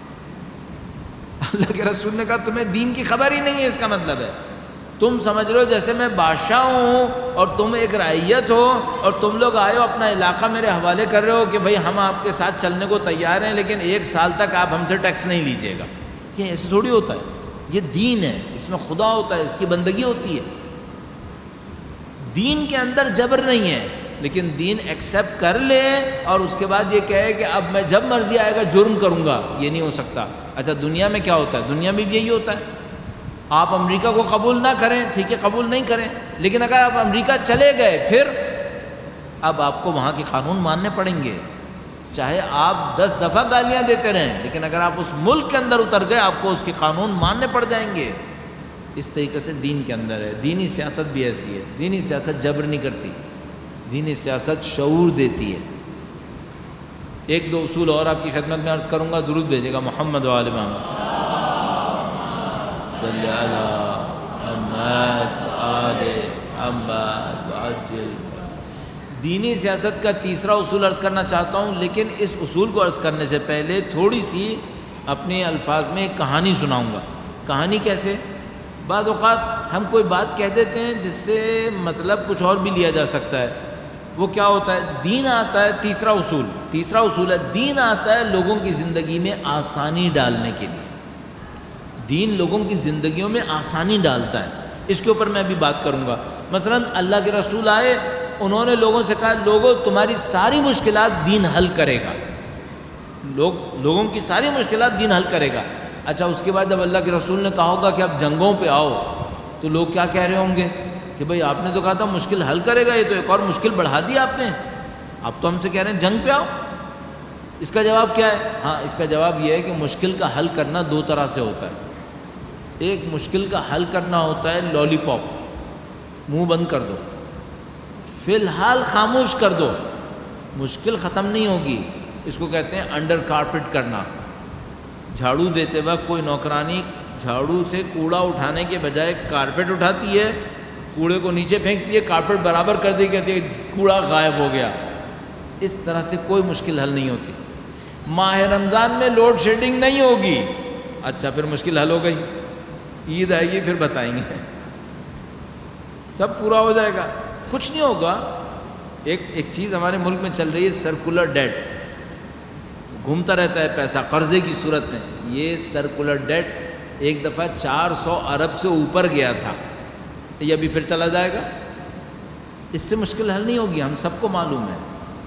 S1: اللہ کے رسول نے کہا تمہیں دین کی خبر ہی نہیں ہے، اس کا مطلب ہے تم سمجھ رہے ہو جیسے میں بادشاہ ہوں اور تم ایک رعیت ہو اور تم لوگ آئے ہو اپنا علاقہ میرے حوالے کر رہے ہو کہ بھئی ہم آپ کے ساتھ چلنے کو تیار ہیں لیکن ایک سال تک آپ ہم سے ٹیکس نہیں لیجیے گا۔ یہ ایسے تھوڑی ہوتا ہے، یہ دین ہے، اس میں خدا ہوتا ہے، اس کی بندگی ہوتی ہے۔ دین کے اندر جبر نہیں ہے، لیکن دین ایکسیپٹ کر لے اور اس کے بعد یہ کہے کہ اب میں جب مرضی آئے گا جرم کروں گا، یہ نہیں ہو سکتا۔ اچھا دنیا میں کیا ہوتا ہے؟ دنیا میں بھی یہی ہوتا ہے، آپ امریکہ کو قبول نہ کریں، ٹھیک ہے قبول نہیں کریں، لیکن اگر آپ امریکہ چلے گئے پھر اب آپ کو وہاں کے قانون ماننے پڑیں گے، چاہے آپ دس دفعہ گالیاں دیتے رہیں، لیکن اگر آپ اس ملک کے اندر اتر گئے آپ کو اس کے قانون ماننے پڑ جائیں گے۔ اس طریقے سے دین کے اندر ہے۔ دینی سیاست بھی ایسی ہے، دینی سیاست جبر نہیں کرتی، دینی سیاست شعور دیتی ہے۔ ایک دو اصول اور آپ کی خدمت میں عرض کروں گا، درود بھیجے گا محمد و آل محمد صلی علی محمد آل محمد وعجل۔ دینی سیاست کا تیسرا اصول عرض کرنا چاہتا ہوں، لیکن اس اصول کو عرض کرنے سے پہلے تھوڑی سی اپنے الفاظ میں ایک کہانی سناؤں گا۔ کہانی کیسے؟ بعض اوقات ہم کوئی بات کہہ دیتے ہیں جس سے مطلب کچھ اور بھی لیا جا سکتا ہے۔ وہ کیا ہوتا ہے؟ دین آتا ہے، تیسرا اصول تیسرا اصول ہے دین آتا ہے لوگوں کی زندگی میں آسانی ڈالنے کے لیے۔ دین لوگوں کی زندگیوں میں آسانی ڈالتا ہے، اس کے اوپر میں ابھی بات کروں گا۔ مثلا اللہ کے رسول آئے، انہوں نے لوگوں سے کہا لوگوں تمہاری ساری مشکلات دین حل کرے گا، لوگ لوگوں کی ساری مشکلات دین حل کرے گا۔ اچھا اس کے بعد جب اللہ کے رسول نے کہا ہوگا کہ اب جنگوں پہ آؤ، تو لوگ کیا کہہ رہے ہوں گے کہ بھئی آپ نے تو کہا تھا مشکل حل کرے گا، یہ تو ایک اور مشکل بڑھا دی آپ نے، آپ تو ہم سے کہہ رہے ہیں جنگ پہ آؤ۔ اس کا جواب کیا ہے؟ ہاں اس کا جواب یہ ہے کہ مشکل کا حل کرنا دو طرح سے ہوتا ہے۔ ایک مشکل کا حل کرنا ہوتا ہے لالی پاپ، منہ بند کر دو، فی الحال خاموش کر دو، مشکل ختم نہیں ہوگی، اس کو کہتے ہیں انڈر کارپیٹ کرنا۔ جھاڑو دیتے وقت کوئی نوکرانی جھاڑو سے کوڑا اٹھانے کے بجائے کارپیٹ اٹھاتی ہے، کوڑے کو نیچے پھینکتی ہے، کارپیٹ برابر کر دی، کہتی ہے کوڑا غائب ہو گیا۔ اس طرح سے کوئی مشکل حل نہیں ہوتی۔ ماہ رمضان میں لوڈ شیڈنگ نہیں ہوگی، اچھا پھر مشکل حل ہو گئی، عید آئے گی پھر بتائیں گے، سب پورا ہو جائے گا، کچھ نہیں ہوگا۔ ایک ایک چیز ہمارے ملک میں چل رہی ہے سرکولر ڈیٹ، گھومتا رہتا ہے پیسہ قرضے کی صورت میں۔ یہ سرکولر ڈیٹ ایک دفعہ چار سو ارب سے اوپر گیا تھا، یہ ابھی پھر چلا جائے گا۔ اس سے مشکل حل نہیں ہوگی، ہم سب کو معلوم ہے۔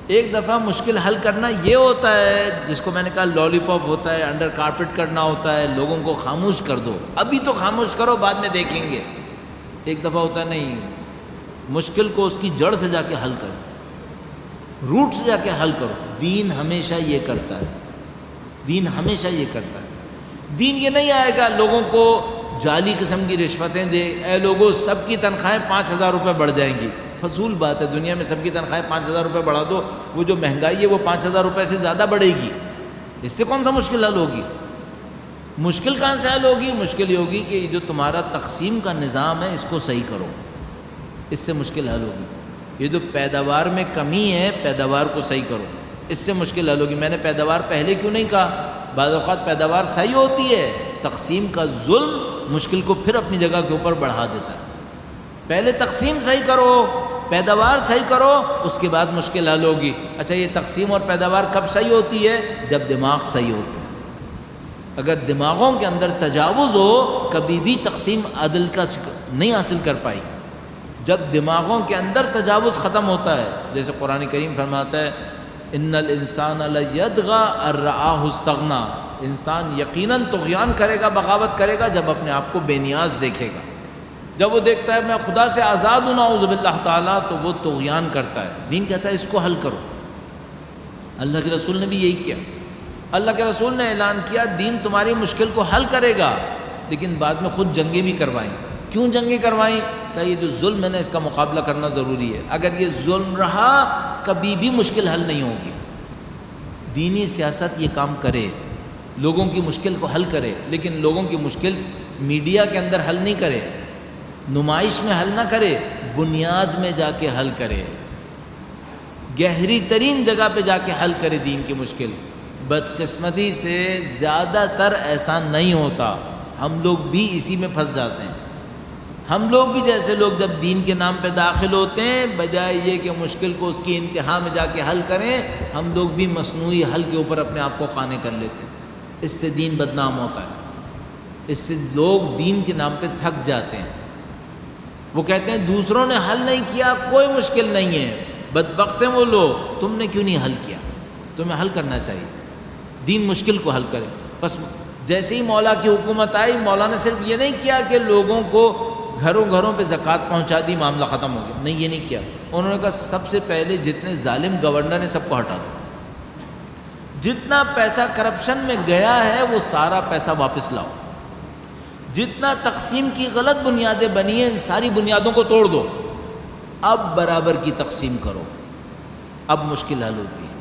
S1: ایک دفعہ مشکل حل کرنا یہ ہوتا ہے جس کو میں نے کہا لالی پاپ ہوتا ہے، انڈر کارپٹ کرنا ہوتا ہے، لوگوں کو خاموش کر دو، ابھی تو خاموش کرو بعد میں دیکھیں گے۔ ایک دفعہ ہوتا ہے نہیں، مشکل کو اس کی جڑ سے جا کے حل کرو، روٹ سے جا کے حل کرو۔ دین ہمیشہ یہ کرتا ہے، دین ہمیشہ یہ کرتا ہے۔ دین یہ نہیں آئے گا لوگوں کو جعلی قسم کی رشوتیں دے، اے لوگوں سب کی تنخواہیں پانچ ہزار روپے بڑھ جائیں گی۔ فضول بات ہے، دنیا میں سب کی تنخواہیں پانچ ہزار روپے بڑھا دو، وہ جو مہنگائی ہے وہ پانچ ہزار روپے سے زیادہ بڑھے گی، اس سے کون سا مشکل حل ہوگی؟ مشکل کہاں سے حل ہوگی؟ مشکل یہ ہوگی کہ جو تمہارا تقسیم کا نظام ہے اس کو صحیح کرو، اس سے مشکل حل ہوگی۔ یہ جو پیداوار میں کمی ہے پیداوار کو صحیح کرو، اس سے مشکل حل ہوگی۔ میں نے پیداوار پہلے کیوں نہیں کہا؟ بعض اوقات پیداوار صحیح ہوتی ہے، تقسیم کا ظلم مشکل کو پھر اپنی جگہ کے اوپر بڑھا دیتا ہے۔ پہلے تقسیم صحیح کرو، پیداوار صحیح کرو، اس کے بعد مشکل حل ہوگی۔ اچھا یہ تقسیم اور پیداوار کب صحیح ہوتی ہے؟ جب دماغ صحیح ہوتا ہے۔ اگر دماغوں کے اندر تجاوز ہو کبھی بھی تقسیم عدل کا نہیں حاصل کر پائی۔ جب دماغوں کے اندر تجاوز ختم ہوتا ہے، جیسے قرآن کریم فرماتا ہے ان الانسان لیطغی ان رآہ استغنی، انسان یقیناً طغیان کرے گا، بغاوت کرے گا جب اپنے آپ کو بے نیاز دیکھے گا۔ جب وہ دیکھتا ہے میں خدا سے آزاد ہوں نعوذ باللہ تعالیٰ، تو وہ طغیان کرتا ہے۔ دین کہتا ہے اس کو حل کرو۔ اللہ کے رسول نے بھی یہی کیا۔ اللہ کے رسول نے اعلان کیا دین تمہاری مشکل کو حل کرے گا، لیکن بعد میں خود جنگیں بھی کروائیں۔ کیوں جنگیں کروائیں؟ کہ یہ جو ظلم ہے نا اس کا مقابلہ کرنا ضروری ہے۔ اگر یہ ظلم رہا کبھی بھی مشکل حل نہیں ہوگی۔ دینی سیاست یہ کام کرے، لوگوں کی مشکل کو حل کرے، لیکن لوگوں کی مشکل میڈیا کے اندر حل نہیں کرے، نمائش میں حل نہ کرے، بنیاد میں جا کے حل کرے، گہری ترین جگہ پہ جا کے حل کرے دین کی مشکل۔ بدقسمتی سے زیادہ تر ایسا نہیں ہوتا، ہم لوگ بھی اسی میں پھنس جاتے ہیں۔ ہم لوگ بھی جیسے لوگ جب دین کے نام پہ داخل ہوتے ہیں، بجائے یہ کہ مشکل کو اس کی انتہا میں جا کے حل کریں، ہم لوگ بھی مصنوعی حل کے اوپر اپنے آپ کو قانع کر لیتے ہیں۔ اس سے دین بدنام ہوتا ہے، اس سے لوگ دین کے نام پہ تھک جاتے ہیں۔ وہ کہتے ہیں دوسروں نے حل نہیں کیا کوئی مشکل نہیں ہے، بدبخت ہیں وہ لوگ، تم نے کیوں نہیں حل کیا؟ تمہیں حل کرنا چاہیے، دین مشکل کو حل کرے۔ بس جیسے ہی مولا کی حکومت آئی، مولا نے صرف یہ نہیں کیا کہ لوگوں کو گھروں گھروں پہ زکوٰۃ پہنچا دی، معاملہ ختم ہو گیا، نہیں یہ نہیں کیا۔ انہوں نے کہا سب سے پہلے جتنے ظالم گورنر ہیں سب کو ہٹا دو، جتنا پیسہ کرپشن میں گیا ہے وہ سارا پیسہ واپس لاؤ، جتنا تقسیم کی غلط بنیادیں بنی ہیں ان ساری بنیادوں کو توڑ دو، اب برابر کی تقسیم کرو۔ اب مشکل حل ہوتی ہے۔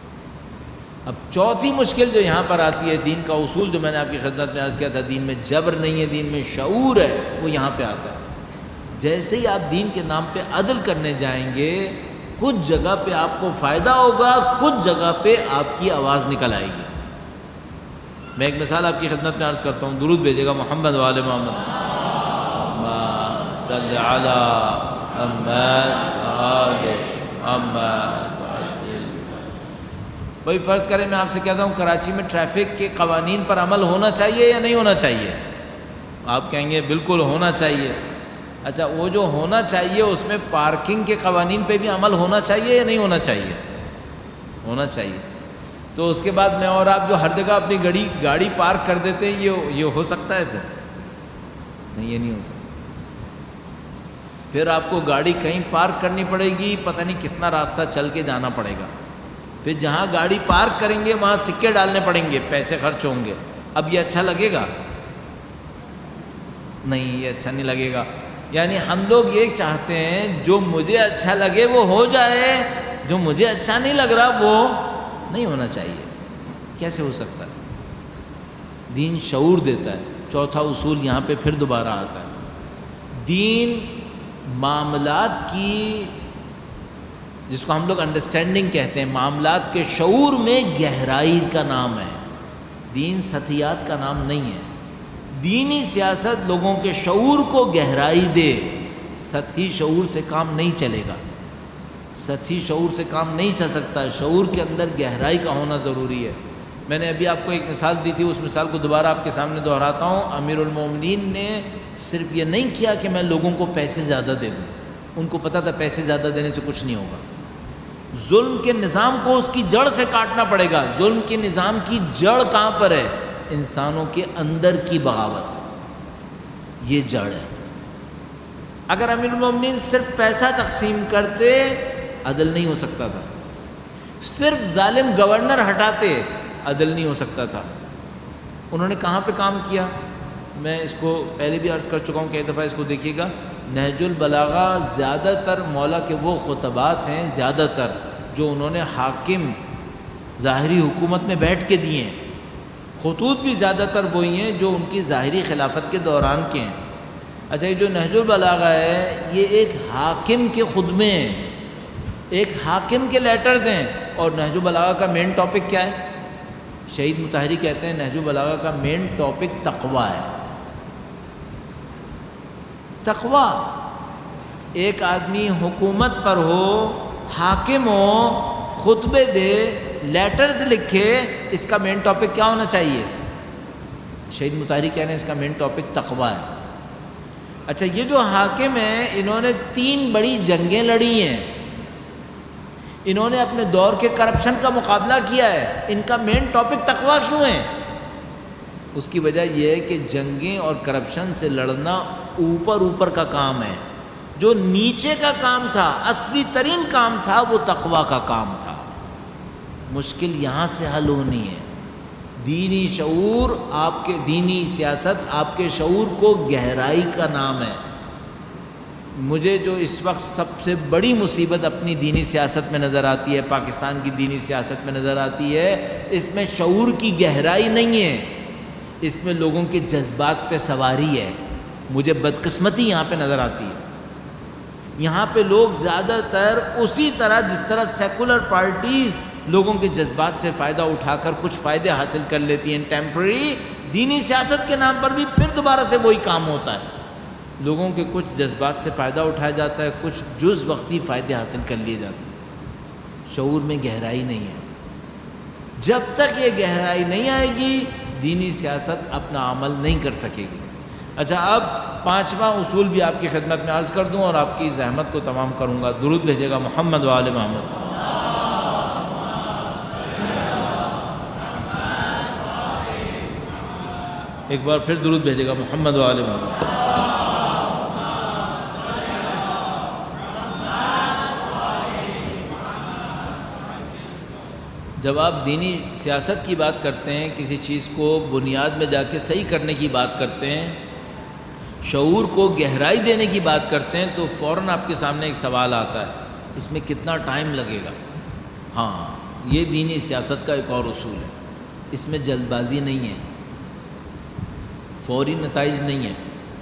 S1: اب چوتھی مشکل جو یہاں پر آتی ہے، دین کا اصول جو میں نے آپ کی خدمت میں عرض کیا تھا، دین میں جبر نہیں ہے، دین میں شعور ہے، وہ یہاں پہ آتا ہے۔ جیسے ہی آپ دین کے نام پہ عدل کرنے جائیں گے، کچھ جگہ پہ آپ کو فائدہ ہوگا، کچھ جگہ پہ آپ کی آواز نکل آئے گی۔ میں ایک مثال آپ کی خدمت میں عرض کرتا ہوں، درود بھیجے گا محمد وآل محمد، صلی علی محمد وآل محمد۔ بھائی فرض کریں میں آپ سے کہتا ہوں کراچی میں ٹریفک کے قوانین پر عمل ہونا چاہیے یا نہیں ہونا چاہیے؟ آپ کہیں گے بالکل ہونا چاہیے۔ اچھا وہ جو ہونا چاہیے اس میں پارکنگ کے قوانین پہ بھی عمل ہونا چاہیے یا نہیں ہونا چاہیے؟ ہونا چاہیے۔ تو اس کے بعد میں اور آپ جو ہر جگہ اپنی گاڑی گاڑی پارک کر دیتے ہیں، یہ یہ ہو سکتا ہے؟ پھر نہیں، یہ نہیں ہو سکتا۔ پھر آپ کو گاڑی کہیں پارک کرنی پڑے گی، پتہ نہیں کتنا راستہ چل کے جانا پڑے گا، پھر جہاں گاڑی پارک کریں گے وہاں سکے ڈالنے پڑیں گے، پیسے خرچ ہوں گے۔ اب یہ اچھا لگے گا؟ نہیں، یہ اچھا نہیں لگے گا۔ یعنی ہم لوگ یہ چاہتے ہیں جو مجھے اچھا لگے وہ ہو جائے، جو مجھے اچھا نہیں لگ رہا وہ نہیں ہونا چاہیے۔ کیسے ہو سکتا ہے؟ دین شعور دیتا ہے۔ چوتھا اصول یہاں پہ پھر دوبارہ آتا ہے، دین معاملات کی، جس کو ہم لوگ انڈرسٹینڈنگ کہتے ہیں، معاملات کے شعور میں گہرائی کا نام ہے، دین سطحیات کا نام نہیں ہے۔ دینی سیاست لوگوں کے شعور کو گہرائی دے، سطحی شعور سے کام نہیں چلے گا، سطحی شعور سے کام نہیں چل سکتا، شعور کے اندر گہرائی کا ہونا ضروری ہے۔ میں نے ابھی آپ کو ایک مثال دی تھی، اس مثال کو دوبارہ آپ کے سامنے دہراتا ہوں۔ امیر المومنین نے صرف یہ نہیں کیا کہ میں لوگوں کو پیسے زیادہ دے دوں، ان کو پتہ تھا پیسے زیادہ دینے سے کچھ نہیں ہوگا، ظلم کے نظام کو اس کی جڑ سے کاٹنا پڑے گا. ظلم کے نظام کی جڑ کہاں پر ہے؟ انسانوں کے اندر کی بغاوت، یہ جڑ ہے. اگر امیر المومنین صرف پیسہ تقسیم کرتے عدل نہیں ہو سکتا تھا، صرف ظالم گورنر ہٹاتے عدل نہیں ہو سکتا تھا. انہوں نے کہاں پہ کام کیا؟ میں اس کو پہلے بھی عرض کر چکا ہوں کہ ایک دفعہ اس کو دیکھیے گا. نہج البلاغہ زیادہ تر مولا کے وہ خطبات ہیں زیادہ تر جو انہوں نے حاکم ظاہری حکومت میں بیٹھ کے دیے ہیں. خطوط بھی زیادہ تر وہی ہیں جو ان کی ظاہری خلافت کے دوران کے ہیں. اچھا یہ جو نہج البلاغہ ہے یہ ایک حاکم کے خطبے ہیں، ایک حاکم کے لیٹرز ہیں. اور نہج البلاغہ کا مین ٹاپک کیا ہے؟ شہید مطہری کہتے ہیں نہج البلاغہ کا مین ٹاپک تقویٰ ہے. تقویٰ. ایک آدمی حکومت پر ہو، حاکم ہو، خطبے دے، لیٹرز لکھے، اس کا مین ٹاپک کیا ہونا چاہیے؟ شہید مطہری کہہ رہے ہیں اس کا مین ٹاپک تقویٰ ہے. اچھا یہ جو حاکم ہیں انہوں نے تین بڑی جنگیں لڑی ہیں، انہوں نے اپنے دور کے کرپشن کا مقابلہ کیا ہے، ان کا مین ٹاپک تقویٰ کیوں ہے؟ اس کی وجہ یہ ہے کہ جنگیں اور کرپشن سے لڑنا اوپر اوپر کا کام ہے، جو نیچے کا کام تھا، اصلی ترین کام تھا، وہ تقویٰ کا کام تھا. مشکل یہاں سے حل ہونی ہے. دینی شعور، آپ کے دینی سیاست آپ کے شعور کو گہرائی کا نام ہے. مجھے جو اس وقت سب سے بڑی مصیبت اپنی دینی سیاست میں نظر آتی ہے، پاکستان کی دینی سیاست میں نظر آتی ہے، اس میں شعور کی گہرائی نہیں ہے، اس میں لوگوں کے جذبات پہ سواری ہے. مجھے بدقسمتی یہاں پہ نظر آتی ہے. یہاں پہ لوگ زیادہ تر اسی طرح جس طرح سیکولر پارٹیز لوگوں کے جذبات سے فائدہ اٹھا کر کچھ فائدے حاصل کر لیتی ہیں ٹیمپرری، دینی سیاست کے نام پر بھی پھر دوبارہ سے وہی کام ہوتا ہے. لوگوں کے کچھ جذبات سے فائدہ اٹھایا جاتا ہے، کچھ جز وقتی فائدے حاصل کر لیے جاتے ہیں. شعور میں گہرائی نہیں ہے. جب تک یہ گہرائی نہیں آئے گی دینی سیاست اپنا عمل نہیں کر سکے گی. اچھا اب پانچواں اصول بھی آپ کی خدمت میں عرض کر دوں اور آپ کی زحمت کو تمام کروں گا. درود بھیجے گا محمد و آل محمد. ایک بار پھر درود بھیجے گا محمد و آل محمد. جب آپ دینی سیاست کی بات کرتے ہیں، کسی چیز کو بنیاد میں جا کے صحیح کرنے کی بات کرتے ہیں، شعور کو گہرائی دینے کی بات کرتے ہیں، تو فوراً آپ کے سامنے ایک سوال آتا ہے، اس میں کتنا ٹائم لگے گا؟ ہاں یہ دینی سیاست کا ایک اور اصول ہے. اس میں جلد بازی نہیں ہے، فوری نتائج نہیں ہے.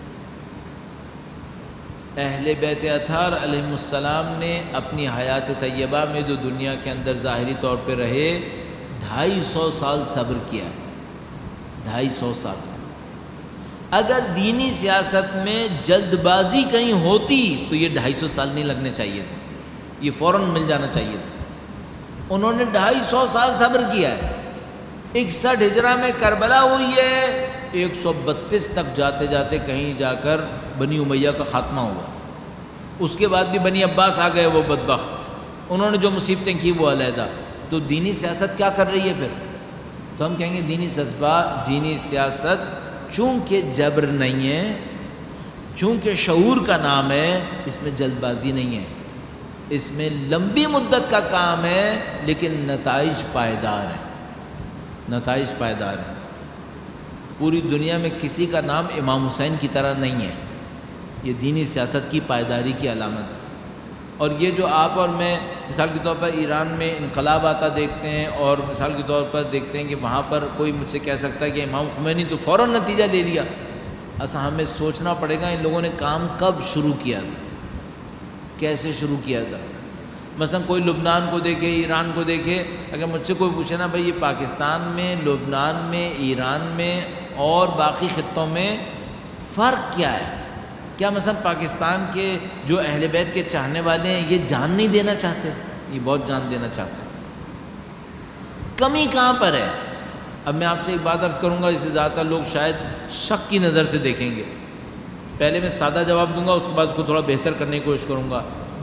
S1: اہل بیت اطہار علیہ السلام نے اپنی حیات طیبہ میں جو دنیا کے اندر ظاہری طور پہ رہے، ڈھائی سو سال صبر کیا. ڈھائی سو سال. اگر دینی سیاست میں جلد بازی کہیں ہوتی تو یہ ڈھائی سو سال نہیں لگنے چاہیے تھے، یہ فوراً مل جانا چاہیے تھا. انہوں نے ڈھائی سو سال صبر کیا ہے. اکسٹھ ہجرہ میں کربلا ہوئی ہے، ایک سو بتیس تک جاتے جاتے کہیں جا کر بنی امیہ کا خاتمہ ہوا. اس کے بعد بھی بنی عباس آ گئے، وہ بدبخت، انہوں نے جو مصیبتیں کی وہ علیحدہ. تو دینی سیاست کیا کر رہی ہے پھر؟ تو ہم کہیں گے دینی جذبہ دینی سیاست چونکہ جبر نہیں ہے، چونکہ شعور کا نام ہے، اس میں جلد بازی نہیں ہے، اس میں لمبی مدت کا کام ہے، لیکن نتائج پائیدار ہیں. نتائج پائیدار ہیں. پوری دنیا میں کسی کا نام امام حسین کی طرح نہیں ہے. یہ دینی سیاست کی پائیداری کی علامت ہے. اور یہ جو آپ اور میں مثال کے طور پر ایران میں انقلاب آتا دیکھتے ہیں، اور مثال کے طور پر دیکھتے ہیں کہ وہاں پر کوئی مجھ سے کہہ سکتا ہے کہ امام خمینی تو فوراً نتیجہ لے لیا. ایسا ہمیں سوچنا پڑے گا ان لوگوں نے کام کب شروع کیا تھا، کیسے شروع کیا تھا. مثلا کوئی لبنان کو دیکھے، ایران کو دیکھے. اگر مجھ سے کوئی پوچھے نا بھائی یہ پاکستان میں، لبنان میں، ایران میں اور باقی خطوں میں فرق کیا ہے، کیا مثلا پاکستان کے جو اہل بیت کے چاہنے والے ہیں یہ جان نہیں دینا چاہتے؟ یہ بہت جان دینا چاہتے ہیں. کمی کہاں پر ہے؟ اب میں آپ سے ایک بات عرض کروں گا، اسے زیادہ تر لوگ شاید شک کی نظر سے دیکھیں گے. پہلے میں سادہ جواب دوں گا، اس کے بعد اس کو تھوڑا بہتر کرنے کی کوشش کروں گا.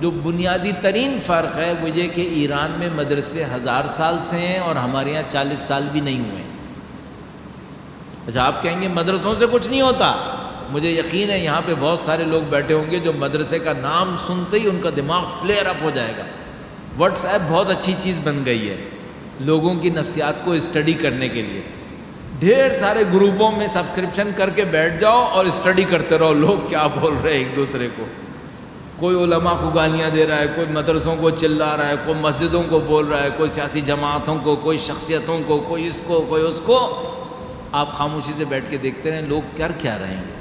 S1: جو بنیادی ترین فرق ہے وہ یہ کہ ایران میں مدرسے ہزار سال سے ہیں اور ہمارے یہاں چالیس سال بھی نہیں ہوئے. اچھا آپ کہیں گے مدرسوں سے کچھ نہیں ہوتا. مجھے یقین ہے یہاں پہ بہت سارے لوگ بیٹھے ہوں گے جو مدرسے کا نام سنتے ہی ان کا دماغ فلیئر اپ ہو جائے گا. واٹس ایپ بہت اچھی چیز بن گئی ہے لوگوں کی نفسیات کو اسٹڈی کرنے کے لیے. ڈھیر سارے گروپوں میں سبسکرپشن کر کے بیٹھ جاؤ اور اسٹڈی کرتے رہو لوگ کیا بول رہے ہیں ایک دوسرے کو. کوئی علماء کو گالیاں دے رہا ہے, کوئی مدرسوں کو چلا رہا ہے, کوئی مسجدوں کو بول رہا ہے, کوئی سیاسی جماعتوں کو, کوئی شخصیتوں کو, کوئی اس کو کوئی اس کو. آپ خاموشی سے بیٹھ کے دیکھتے رہیں لوگ کر کیا رہے ہیں.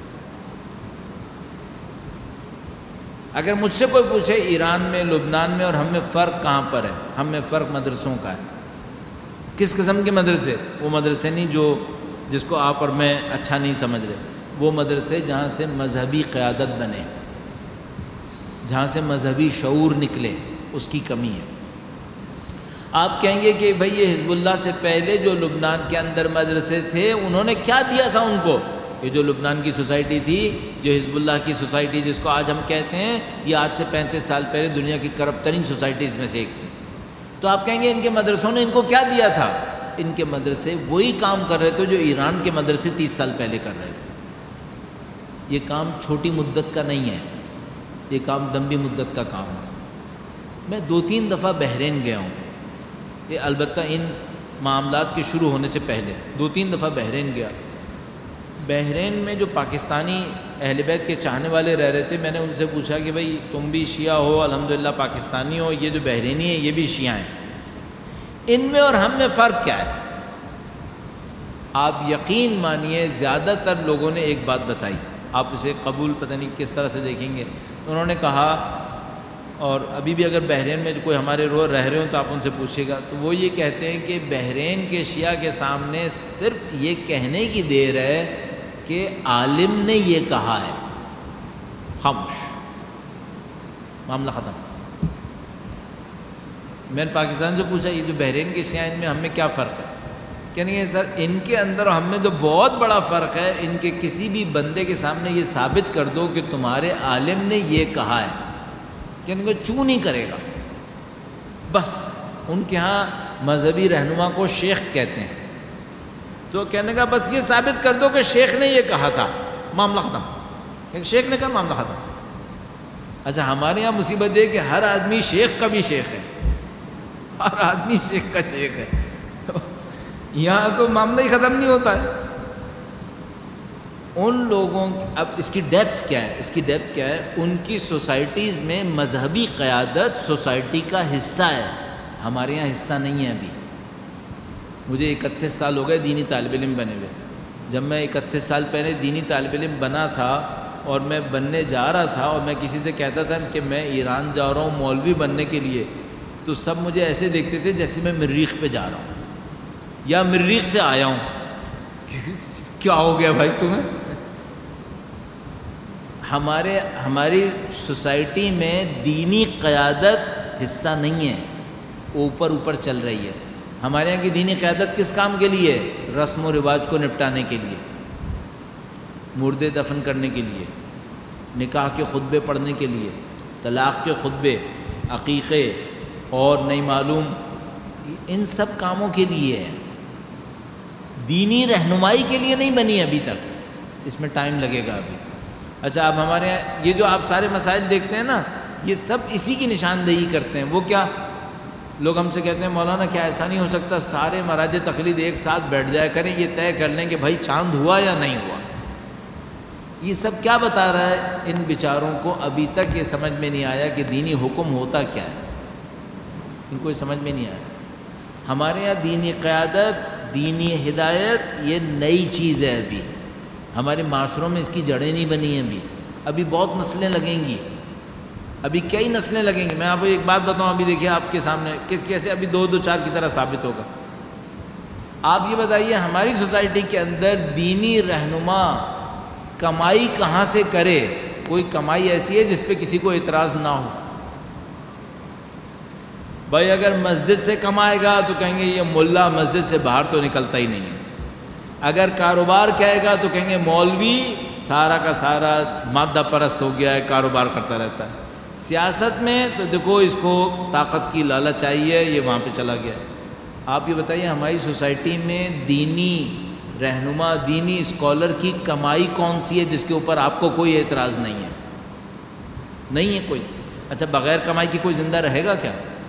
S1: اگر مجھ سے کوئی پوچھے ایران میں, لبنان میں اور ہم میں فرق کہاں پر ہے, ہم میں فرق مدرسوں کا ہے. کس قسم کے مدرسے؟ وہ مدرسے نہیں جو جس کو آپ اور میں اچھا نہیں سمجھ رہے, وہ مدرسے جہاں سے مذہبی قیادت بنے, جہاں سے مذہبی شعور نکلے, اس کی کمی ہے. آپ کہیں گے کہ بھئی یہ حزب اللہ سے پہلے جو لبنان کے اندر مدرسے تھے انہوں نے کیا دیا تھا ان کو؟ یہ جو لبنان کی سوسائٹی تھی, جو حزب اللہ کی سوسائٹی جس کو آج ہم کہتے ہیں, یہ آج سے پینتیس سال پہلے دنیا کی کرپٹ ترین سوسائٹیز میں سے ایک تھی. تو آپ کہیں گے ان کے مدرسوں نے ان کو کیا دیا تھا؟ ان کے مدرسے وہی کام کر رہے تھے جو ایران کے مدرسے تیس سال پہلے کر رہے تھے. یہ کام چھوٹی مدت کا نہیں ہے, یہ کام لمبی مدت کا کام ہے. میں دو تین دفعہ بحرین گیا ہوں, یہ البتہ ان معاملات کے شروع ہونے سے پہلے دو تین دفعہ بحرین گیا. بحرین میں جو پاکستانی اہل بیت کے چاہنے والے رہ رہے تھے, میں نے ان سے پوچھا کہ بھئی تم بھی شیعہ ہو, الحمدللہ پاکستانی ہو, یہ جو بحرینی ہیں یہ بھی شیعہ ہیں, ان میں اور ہم میں فرق کیا ہے؟ آپ یقین مانیے زیادہ تر لوگوں نے ایک بات بتائی, آپ اسے قبول پتہ نہیں کس طرح سے دیکھیں گے. انہوں نے کہا, اور ابھی بھی اگر بحرین میں کوئی ہمارے رو رہ رہے ہوں تو آپ ان سے پوچھیے گا, تو وہ یہ کہتے ہیں کہ بحرین کے شیعہ کے سامنے صرف یہ کہنے کی دیر ہے کہ عالم نے یہ کہا ہے, خاموش, معاملہ ختم. میں نے پاکستان سے پوچھا یہ جو بحرین کے شیعہ ان میں ہم میں کیا فرق ہے؟ کہنے کہ سر ان کے اندر اور ہم میں جو بہت بڑا فرق ہے, ان کے کسی بھی بندے کے سامنے یہ ثابت کر دو کہ تمہارے عالم نے یہ کہا ہے, کہنے کو چوں نہیں کرے گا. بس ان کے ہاں مذہبی رہنما کو شیخ کہتے ہیں, تو کہنے کا بس یہ ثابت کر دو کہ شیخ نے یہ کہا تھا, معاملہ ختم. شیخ نے کہا معاملہ ختم. اچھا ہمارے یہاں مصیبت یہ کہ ہر آدمی شیخ کا بھی شیخ ہے, ہر آدمی شیخ کا شیخ ہے. تو یہاں تو معاملہ ہی ختم نہیں ہوتا ہے. ان لوگوں, اب اس کی ڈیپتھ کیا ہے؟ اس کی ڈیپتھ کیا ہے؟ ان کی سوسائٹیز میں مذہبی قیادت سوسائٹی کا حصہ ہے, ہمارے یہاں حصہ نہیں ہے. ابھی مجھے اکتیس سال ہو گئے دینی طالب علم بنے ہوئے. جب میں اکتیس سال پہلے دینی طالب علم بنا تھا اور میں بننے جا رہا تھا اور میں کسی سے کہتا تھا کہ میں ایران جا رہا ہوں مولوی بننے کے لیے, تو سب مجھے ایسے دیکھتے تھے جیسے میں مریخ پہ جا رہا ہوں یا مریخ سے آیا ہوں. کیا ہو گیا بھائی تمہیں؟ ہمارے ہماری سوسائٹی میں دینی قیادت حصہ نہیں ہے, اوپر اوپر چل رہی ہے. ہمارے یہاں کی دینی قیادت کس کام کے لیے؟ رسم و رواج کو نپٹانے کے لیے, مردے دفن کرنے کے لیے, نکاح کے خطبے پڑھنے کے لیے, طلاق کے خطبے, عقیقے اور نہیں معلوم, ان سب کاموں کے لیے ہے. دینی رہنمائی کے لیے نہیں بنی ابھی تک, اس میں ٹائم لگے گا ابھی. اچھا اب ہمارے یہاں یہ جو آپ سارے مسائل دیکھتے ہیں نا, یہ سب اسی کی نشاندہی کرتے ہیں. وہ کیا لوگ ہم سے کہتے ہیں مولانا کیا ایسا نہیں ہو سکتا سارے مراج تقلید ایک ساتھ بیٹھ جایا کریں, یہ طے کر لیں کہ بھائی چاند ہوا یا نہیں ہوا. یہ سب کیا بتا رہا ہے؟ ان بیچاروں کو ابھی تک یہ سمجھ میں نہیں آیا کہ دینی حکم ہوتا کیا ہے, ان کو یہ سمجھ میں نہیں آیا. ہمارے یہاں دینی قیادت, دینی ہدایت یہ نئی چیز ہے. ابھی ہمارے معاشروں میں اس کی جڑیں نہیں بنی ہیں. ابھی ابھی بہت نسلیں لگیں گی, ابھی کئی نسلیں لگیں گی. میں آپ کو ایک بات بتاؤں, ابھی دیکھیے آپ کے سامنے کیسے ابھی دو دو چار کی طرح ثابت ہوگا. آپ یہ بتائیے ہماری سوسائٹی کے اندر دینی رہنما کمائی کہاں سے کرے؟ کوئی کمائی ایسی ہے جس پہ کسی کو اعتراض نہ ہو؟ بھائی اگر مسجد سے کمائے گا تو کہیں گے یہ ملا مسجد سے باہر تو نکلتا ہی نہیں ہے. اگر کاروبار کہے گا تو کہیں گے مولوی سارا کا سارا مادہ پرست ہو گیا ہے, کاروبار کرتا رہتا ہے. سیاست میں تو دیکھو اس کو طاقت کی لالچ چاہیے، یہ وہاں پہ چلا گیا۔ آپ یہ بتائیے ہماری سوسائٹی میں دینی رہنما، دینی اسکالر کی کمائی کون سی ہے جس کے اوپر آپ کو کوئی اعتراض نہیں ہے؟ نہیں ہے کوئی۔ اچھا بغیر کمائی کی کوئی زندہ رہے گا کیا؟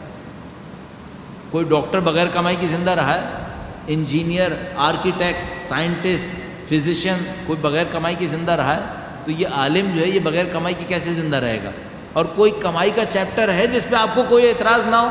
S1: کوئی ڈاکٹر بغیر کمائی کی زندہ رہا ہے؟ انجینئر، آرکیٹیکٹ، سائنٹسٹ، فزیشین کوئی بغیر کمائی کی زندہ رہا ہے؟ تو یہ عالم جو ہے یہ بغیر کمائی کی کیسے زندہ رہے گا؟ اور کوئی کمائی کا چیپٹر ہے جس پہ آپ کو کوئی اعتراض نہ ہو؟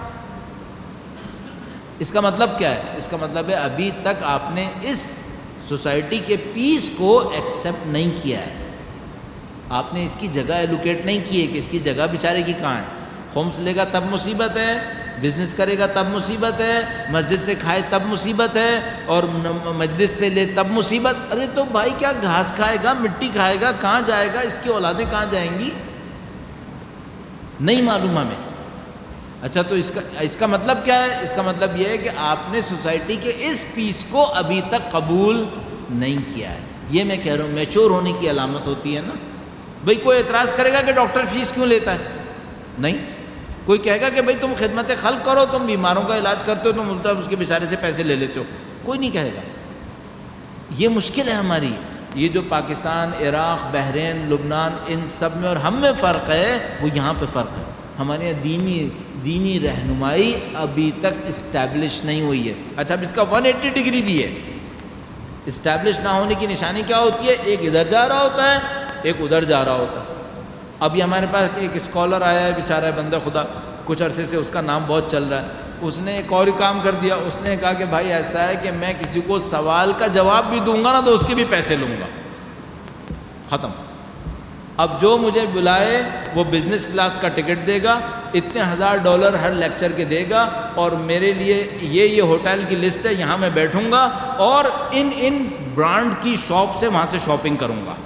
S1: اس کا مطلب کیا ہے؟ اس کا مطلب ہے ابھی تک آپ نے اس سوسائٹی کے پیس کو ایکسیپٹ نہیں کیا ہے، آپ نے اس کی جگہ ایلوکیٹ نہیں کی ہے کہ اس کی جگہ بیچارے کی کہاں ہے۔ خمس لے گا تب مصیبت ہے، بزنس کرے گا تب مصیبت ہے، مسجد سے کھائے تب مصیبت ہے، اور مجلس سے لے تب مصیبت۔ ارے تو بھائی کیا گھاس کھائے گا، مٹی کھائے گا، کہاں جائے گا؟ اس کی اولادیں کہاں جائیں گی؟ نہیں معلوم ہمیں۔ اچھا تو اس کا اس کا مطلب کیا ہے؟ اس کا مطلب یہ ہے کہ آپ نے سوسائٹی کے اس پیس کو ابھی تک قبول نہیں کیا ہے۔ یہ میں کہہ رہا ہوں میچور ہونے کی علامت ہوتی ہے نا۔ بھئی کوئی اعتراض کرے گا کہ ڈاکٹر فیس کیوں لیتا ہے؟ نہیں۔ کوئی کہے گا کہ بھئی تم خدمت خلق کرو، تم بیماروں کا علاج کرتے ہو، تم الٹا اس کے بیچارے سے پیسے لے لیتے ہو، کوئی نہیں کہے گا۔ یہ مشکل ہے ہماری۔ یہ جو پاکستان، عراق، بحرین، لبنان، ان سب میں اور ہم میں فرق ہے وہ یہاں پہ فرق ہے۔ ہمارے یہاں دینی دینی رہنمائی ابھی تک اسٹیبلش نہیں ہوئی ہے۔ اچھا اب اس کا ون ایٹی ڈگری بھی ہے۔ اسٹیبلش نہ ہونے کی نشانی کیا ہوتی ہے؟ ایک ادھر جا رہا ہوتا ہے، ایک ادھر جا رہا ہوتا ہے۔ ابھی ہمارے پاس ایک اسکالر آیا ہے، بیچارہ بندہ خدا، کچھ عرصے سے اس کا نام بہت چل رہا ہے۔ اس نے ایک اور کام کر دیا، اس نے کہا کہ بھائی ایسا ہے کہ میں کسی کو سوال کا جواب بھی دوں گا نا تو اس کے بھی پیسے لوں گا۔ ختم۔ اب جو مجھے بلائے وہ بزنس کلاس کا ٹکٹ دے گا، اتنے ہزار ڈالر ہر لیکچر کے دے گا، اور میرے لیے یہ یہ ہوٹل کی لسٹ ہے، یہاں میں بیٹھوں گا اور ان ان برانڈ کی شاپ سے وہاں سے شاپنگ کروں گا۔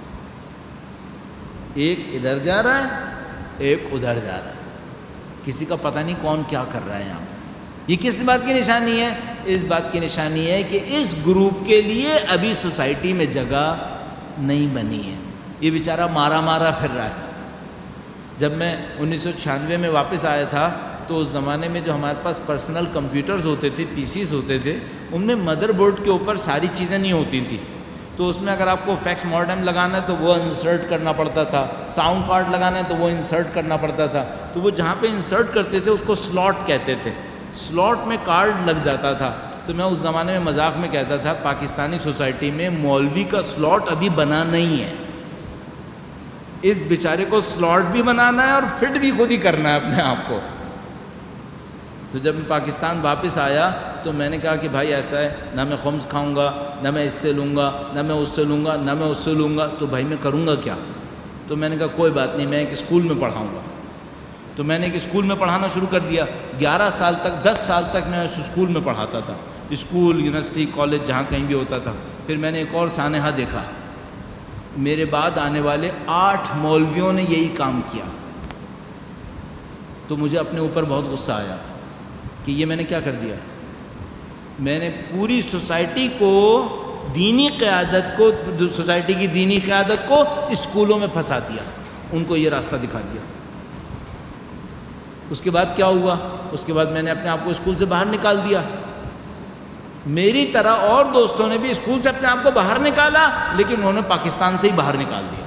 S1: ایک ادھر جا رہا ہے، ایک ادھر جا رہا ہے، کسی کا پتہ نہیں کون کیا کر رہا ہے یہاں۔ یہ کس بات کی نشانی ہے؟ اس بات کی نشانی ہے کہ اس گروپ کے لیے ابھی سوسائٹی میں جگہ نہیں بنی ہے۔ یہ بیچارہ مارا مارا پھر رہا ہے۔ جب میں انیس سو چھیانوے میں واپس آیا تھا تو اس زمانے میں جو ہمارے پاس پرسنل کمپیوٹرز ہوتے تھے، پی سیز ہوتے تھے، ان میں مدر بورڈ کے اوپر ساری چیزیں نہیں ہوتی تھیں۔ تو اس میں اگر آپ کو فیکس ماڈم لگانا ہے تو وہ انسرٹ کرنا پڑتا تھا، ساؤنڈ کارڈ لگانا ہے تو وہ انسرٹ کرنا پڑتا تھا۔ تو وہ جہاں پہ انسرٹ کرتے تھے اس کو سلاٹ کہتے تھے، سلاٹ میں کارڈ لگ جاتا تھا۔ تو میں اس زمانے میں مذاق میں کہتا تھا پاکستانی سوسائٹی میں مولوی کا سلاٹ ابھی بنا نہیں ہے، اس بیچارے کو سلاٹ بھی بنانا ہے اور فٹ بھی خود ہی کرنا ہے اپنے آپ کو۔ تو جب میں پاکستان واپس آیا تو میں نے کہا کہ بھائی ایسا ہے، نہ میں خمس کھاؤں گا، نہ میں اس سے لوں گا، نہ میں اس سے لوں گا، نہ میں اس سے لوں گا، تو بھائی میں کروں گا کیا؟ تو میں نے کہا کوئی بات نہیں، میں ایک اسکول میں پڑھاؤں گا۔ تو میں نے ایک اسکول میں پڑھانا شروع کر دیا۔ گیارہ سال تک، دس سال تک میں اس اسکول میں پڑھاتا تھا، اسکول، یونیورسٹی، کالج، جہاں کہیں بھی ہوتا تھا۔ پھر میں نے ایک اور سانحہ دیکھا، میرے بعد آنے والے آٹھ مولویوں نے یہی کام کیا۔ تو مجھے اپنے اوپر بہت غصہ آیا کہ یہ میں نے کیا کر دیا۔ میں نے پوری سوسائٹی کو، دینی قیادت کو، سوسائٹی کی دینی قیادت کو اسکولوں میں پھنسا دیا، ان کو یہ راستہ دکھا دیا۔ اس کے بعد کیا ہوا؟ اس کے بعد میں نے اپنے آپ کو اسکول سے باہر نکال دیا۔ میری طرح اور دوستوں نے بھی اسکول سے اپنے آپ کو باہر نکالا، لیکن انہوں نے پاکستان سے ہی باہر نکال دیا۔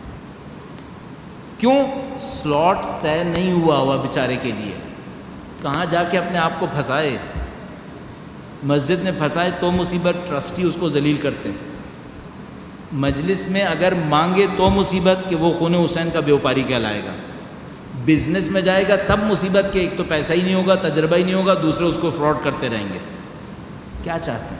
S1: کیوں؟ سلاٹ طے نہیں ہوا ہوا بیچارے کے لیے، کہاں جا کے اپنے آپ کو پھنسائے۔ مسجد میں پھنسائے تو مصیبت، ٹرسٹی اس کو ذلیل کرتے ہیں۔ مجلس میں اگر مانگے تو مصیبت کہ وہ خون حسین کا بیوپاری کہلائے گا۔ بزنس میں جائے گا تب مصیبت کہ ایک تو پیسہ ہی نہیں ہوگا، تجربہ ہی نہیں ہوگا، دوسرے اس کو فراڈ کرتے رہیں گے۔ کیا چاہتے ہیں؟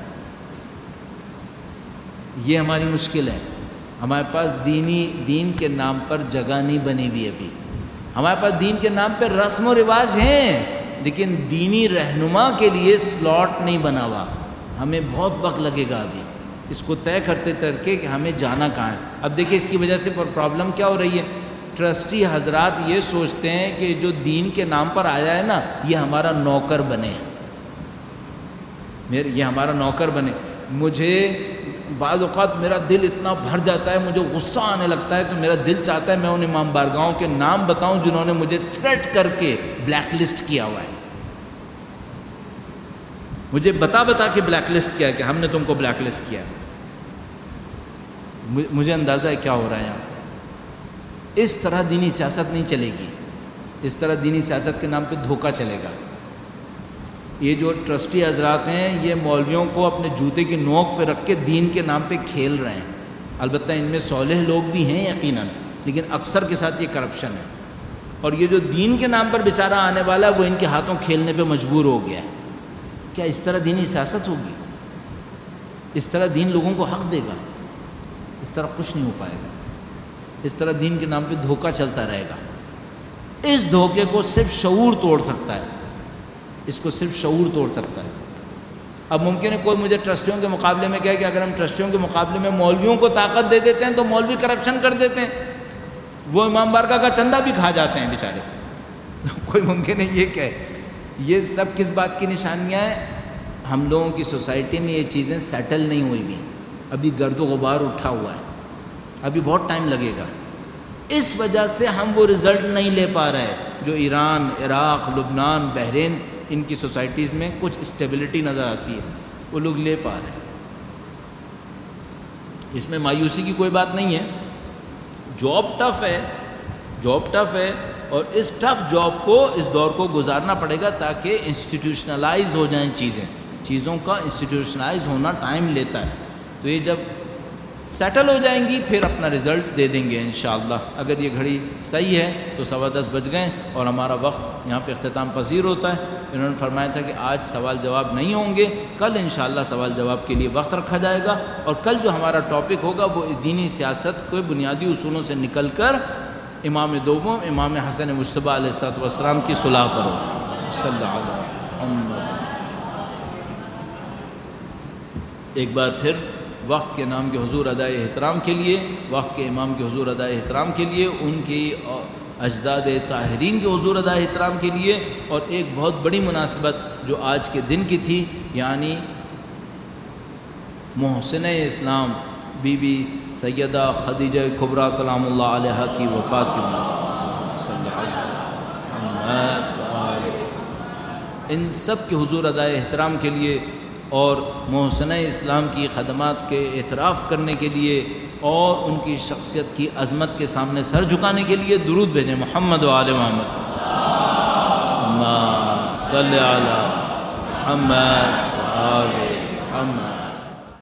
S1: یہ ہماری مشکل ہے۔ ہمارے پاس دینی دین کے نام پر جگہ نہیں بنی ہوئی ابھی۔ ہمارے پاس دین کے نام پہ رسم و رواج ہیں، لیکن دینی رہنما کے لیے سلاٹ نہیں بنا ہوا۔ ہمیں بہت وقت لگے گا ابھی اس کو طے کرتے کرتے کہ ہمیں جانا کہاں ہے۔ اب دیکھیں اس کی وجہ سے پرابلم کیا ہو رہی ہے۔ ٹرسٹی حضرات یہ سوچتے ہیں کہ جو دین کے نام پر آیا ہے نا، یہ ہمارا نوکر بنے، یہ ہمارا نوکر بنے۔ مجھے بعض اوقات میرا دل اتنا بھر جاتا ہے، مجھے غصہ آنے لگتا ہے، تو میرا دل چاہتا ہے میں ان امام بارگاہوں کے نام بتاؤں جنہوں نے مجھے تھریٹ کر کے بلیک لسٹ کیا ہوا ہے، مجھے بتا بتا کے بلیک لسٹ کیا کہ ہم نے تم کو بلیک لسٹ کیا ہے۔ مجھے اندازہ ہے کیا ہو رہا ہے یہاں۔ اس طرح دینی سیاست نہیں چلے گی، اس طرح دینی سیاست کے نام پہ دھوکہ چلے گا۔ یہ جو ٹرسٹی حضرات ہیں یہ مولویوں کو اپنے جوتے کی نوک پہ رکھ کے دین کے نام پہ کھیل رہے ہیں۔ البتہ ان میں صالح لوگ بھی ہیں یقیناً، لیکن اکثر کے ساتھ یہ کرپشن ہے، اور یہ جو دین کے نام پر بیچارہ آنے والا ہے وہ ان کے ہاتھوں کھیلنے پہ مجبور ہو گیا ہے۔ کیا اس طرح دینی سیاست ہوگی؟ اس طرح دین لوگوں کو حق دے گا؟ اس طرح کچھ نہیں ہو پائے گا۔ اس طرح دین کے نام پہ دھوکہ چلتا رہے گا۔ اس دھوکے کو صرف شعور توڑ سکتا ہے، اس کو صرف شعور توڑ سکتا ہے۔ اب ممکن ہے کوئی مجھے ٹرسٹیوں کے مقابلے میں کہے کہ اگر ہم ٹرسٹیوں کے مقابلے میں مولویوں کو طاقت دے دیتے ہیں تو مولوی کرپشن کر دیتے ہیں، وہ امام بارگاہ کا چندہ بھی کھا جاتے ہیں بیچارے۔ کوئی ممکن ہے یہ کہے؟ یہ سب کس بات کی نشانیاں ہیں؟ ہم لوگوں کی سوسائٹی میں یہ چیزیں سیٹل نہیں ہوئی ہوئی، ابھی گرد و غبار اٹھا ہوا ہے، ابھی بہت ٹائم لگے گا۔ اس وجہ سے ہم وہ رزلٹ نہیں لے پا رہے جو ایران، عراق، لبنان، بحرین، ان کی سوسائٹیز میں کچھ اسٹیبلٹی نظر آتی ہے، وہ لوگ لے پا رہے ہیں۔ اس میں مایوسی کی کوئی بات نہیں ہے۔ جاب ٹف ہے، جاب ٹف ہے، اور اس ٹف جاب کو، اس دور کو گزارنا پڑے گا تاکہ انسٹیٹیوشنلائز ہو جائیں چیزیں۔ چیزوں کا انسٹیٹیوشنلائز ہونا ٹائم لیتا ہے، تو یہ جب سیٹل ہو جائیں گی پھر اپنا رزلٹ دے دیں گے انشاءاللہ۔ اگر یہ گھڑی صحیح ہے تو سوا دس بج گئے اور ہمارا وقت یہاں پہ اختتام پذیر ہوتا ہے۔ انہوں نے فرمایا تھا کہ آج سوال جواب نہیں ہوں گے، کل انشاءاللہ سوال جواب کے لیے وقت رکھا جائے گا، اور کل جو ہمارا ٹاپک ہوگا وہ دینی سیاست کے بنیادی اصولوں سے نکل کر امام دوم امام حسن مجتبیٰ علیہ الصلوۃ والسلام کی صلح پر ہو۔ صلی اللہ علیہ وسلم۔ ایک بار پھر وقت کے نام کے حضور ادائے احترام کے لیے، وقت کے امام کے حضور ادائے احترام کے لیے، ان کی اجداد طاہرین کے حضور ادائے احترام کے لیے، اور ایک بہت بڑی مناسبت جو آج کے دن کی تھی، یعنی محسنہ اسلام بی بی سیدہ خدیجہ کبریٰ سلام اللہ علیہا کی وفات کی مناسبت، صلی اللہ علیہ وسلم، ان سب کے حضور ادائے احترام کے لیے اور محسنہ اسلام کی خدمات کے اعتراف کرنے کے لیے اور ان کی شخصیت کی عظمت کے سامنے سر جھکانے کے لیے درود بھیجیں۔ محمد و آل محمد، اللہم صلی علی محمد و آل محمد۔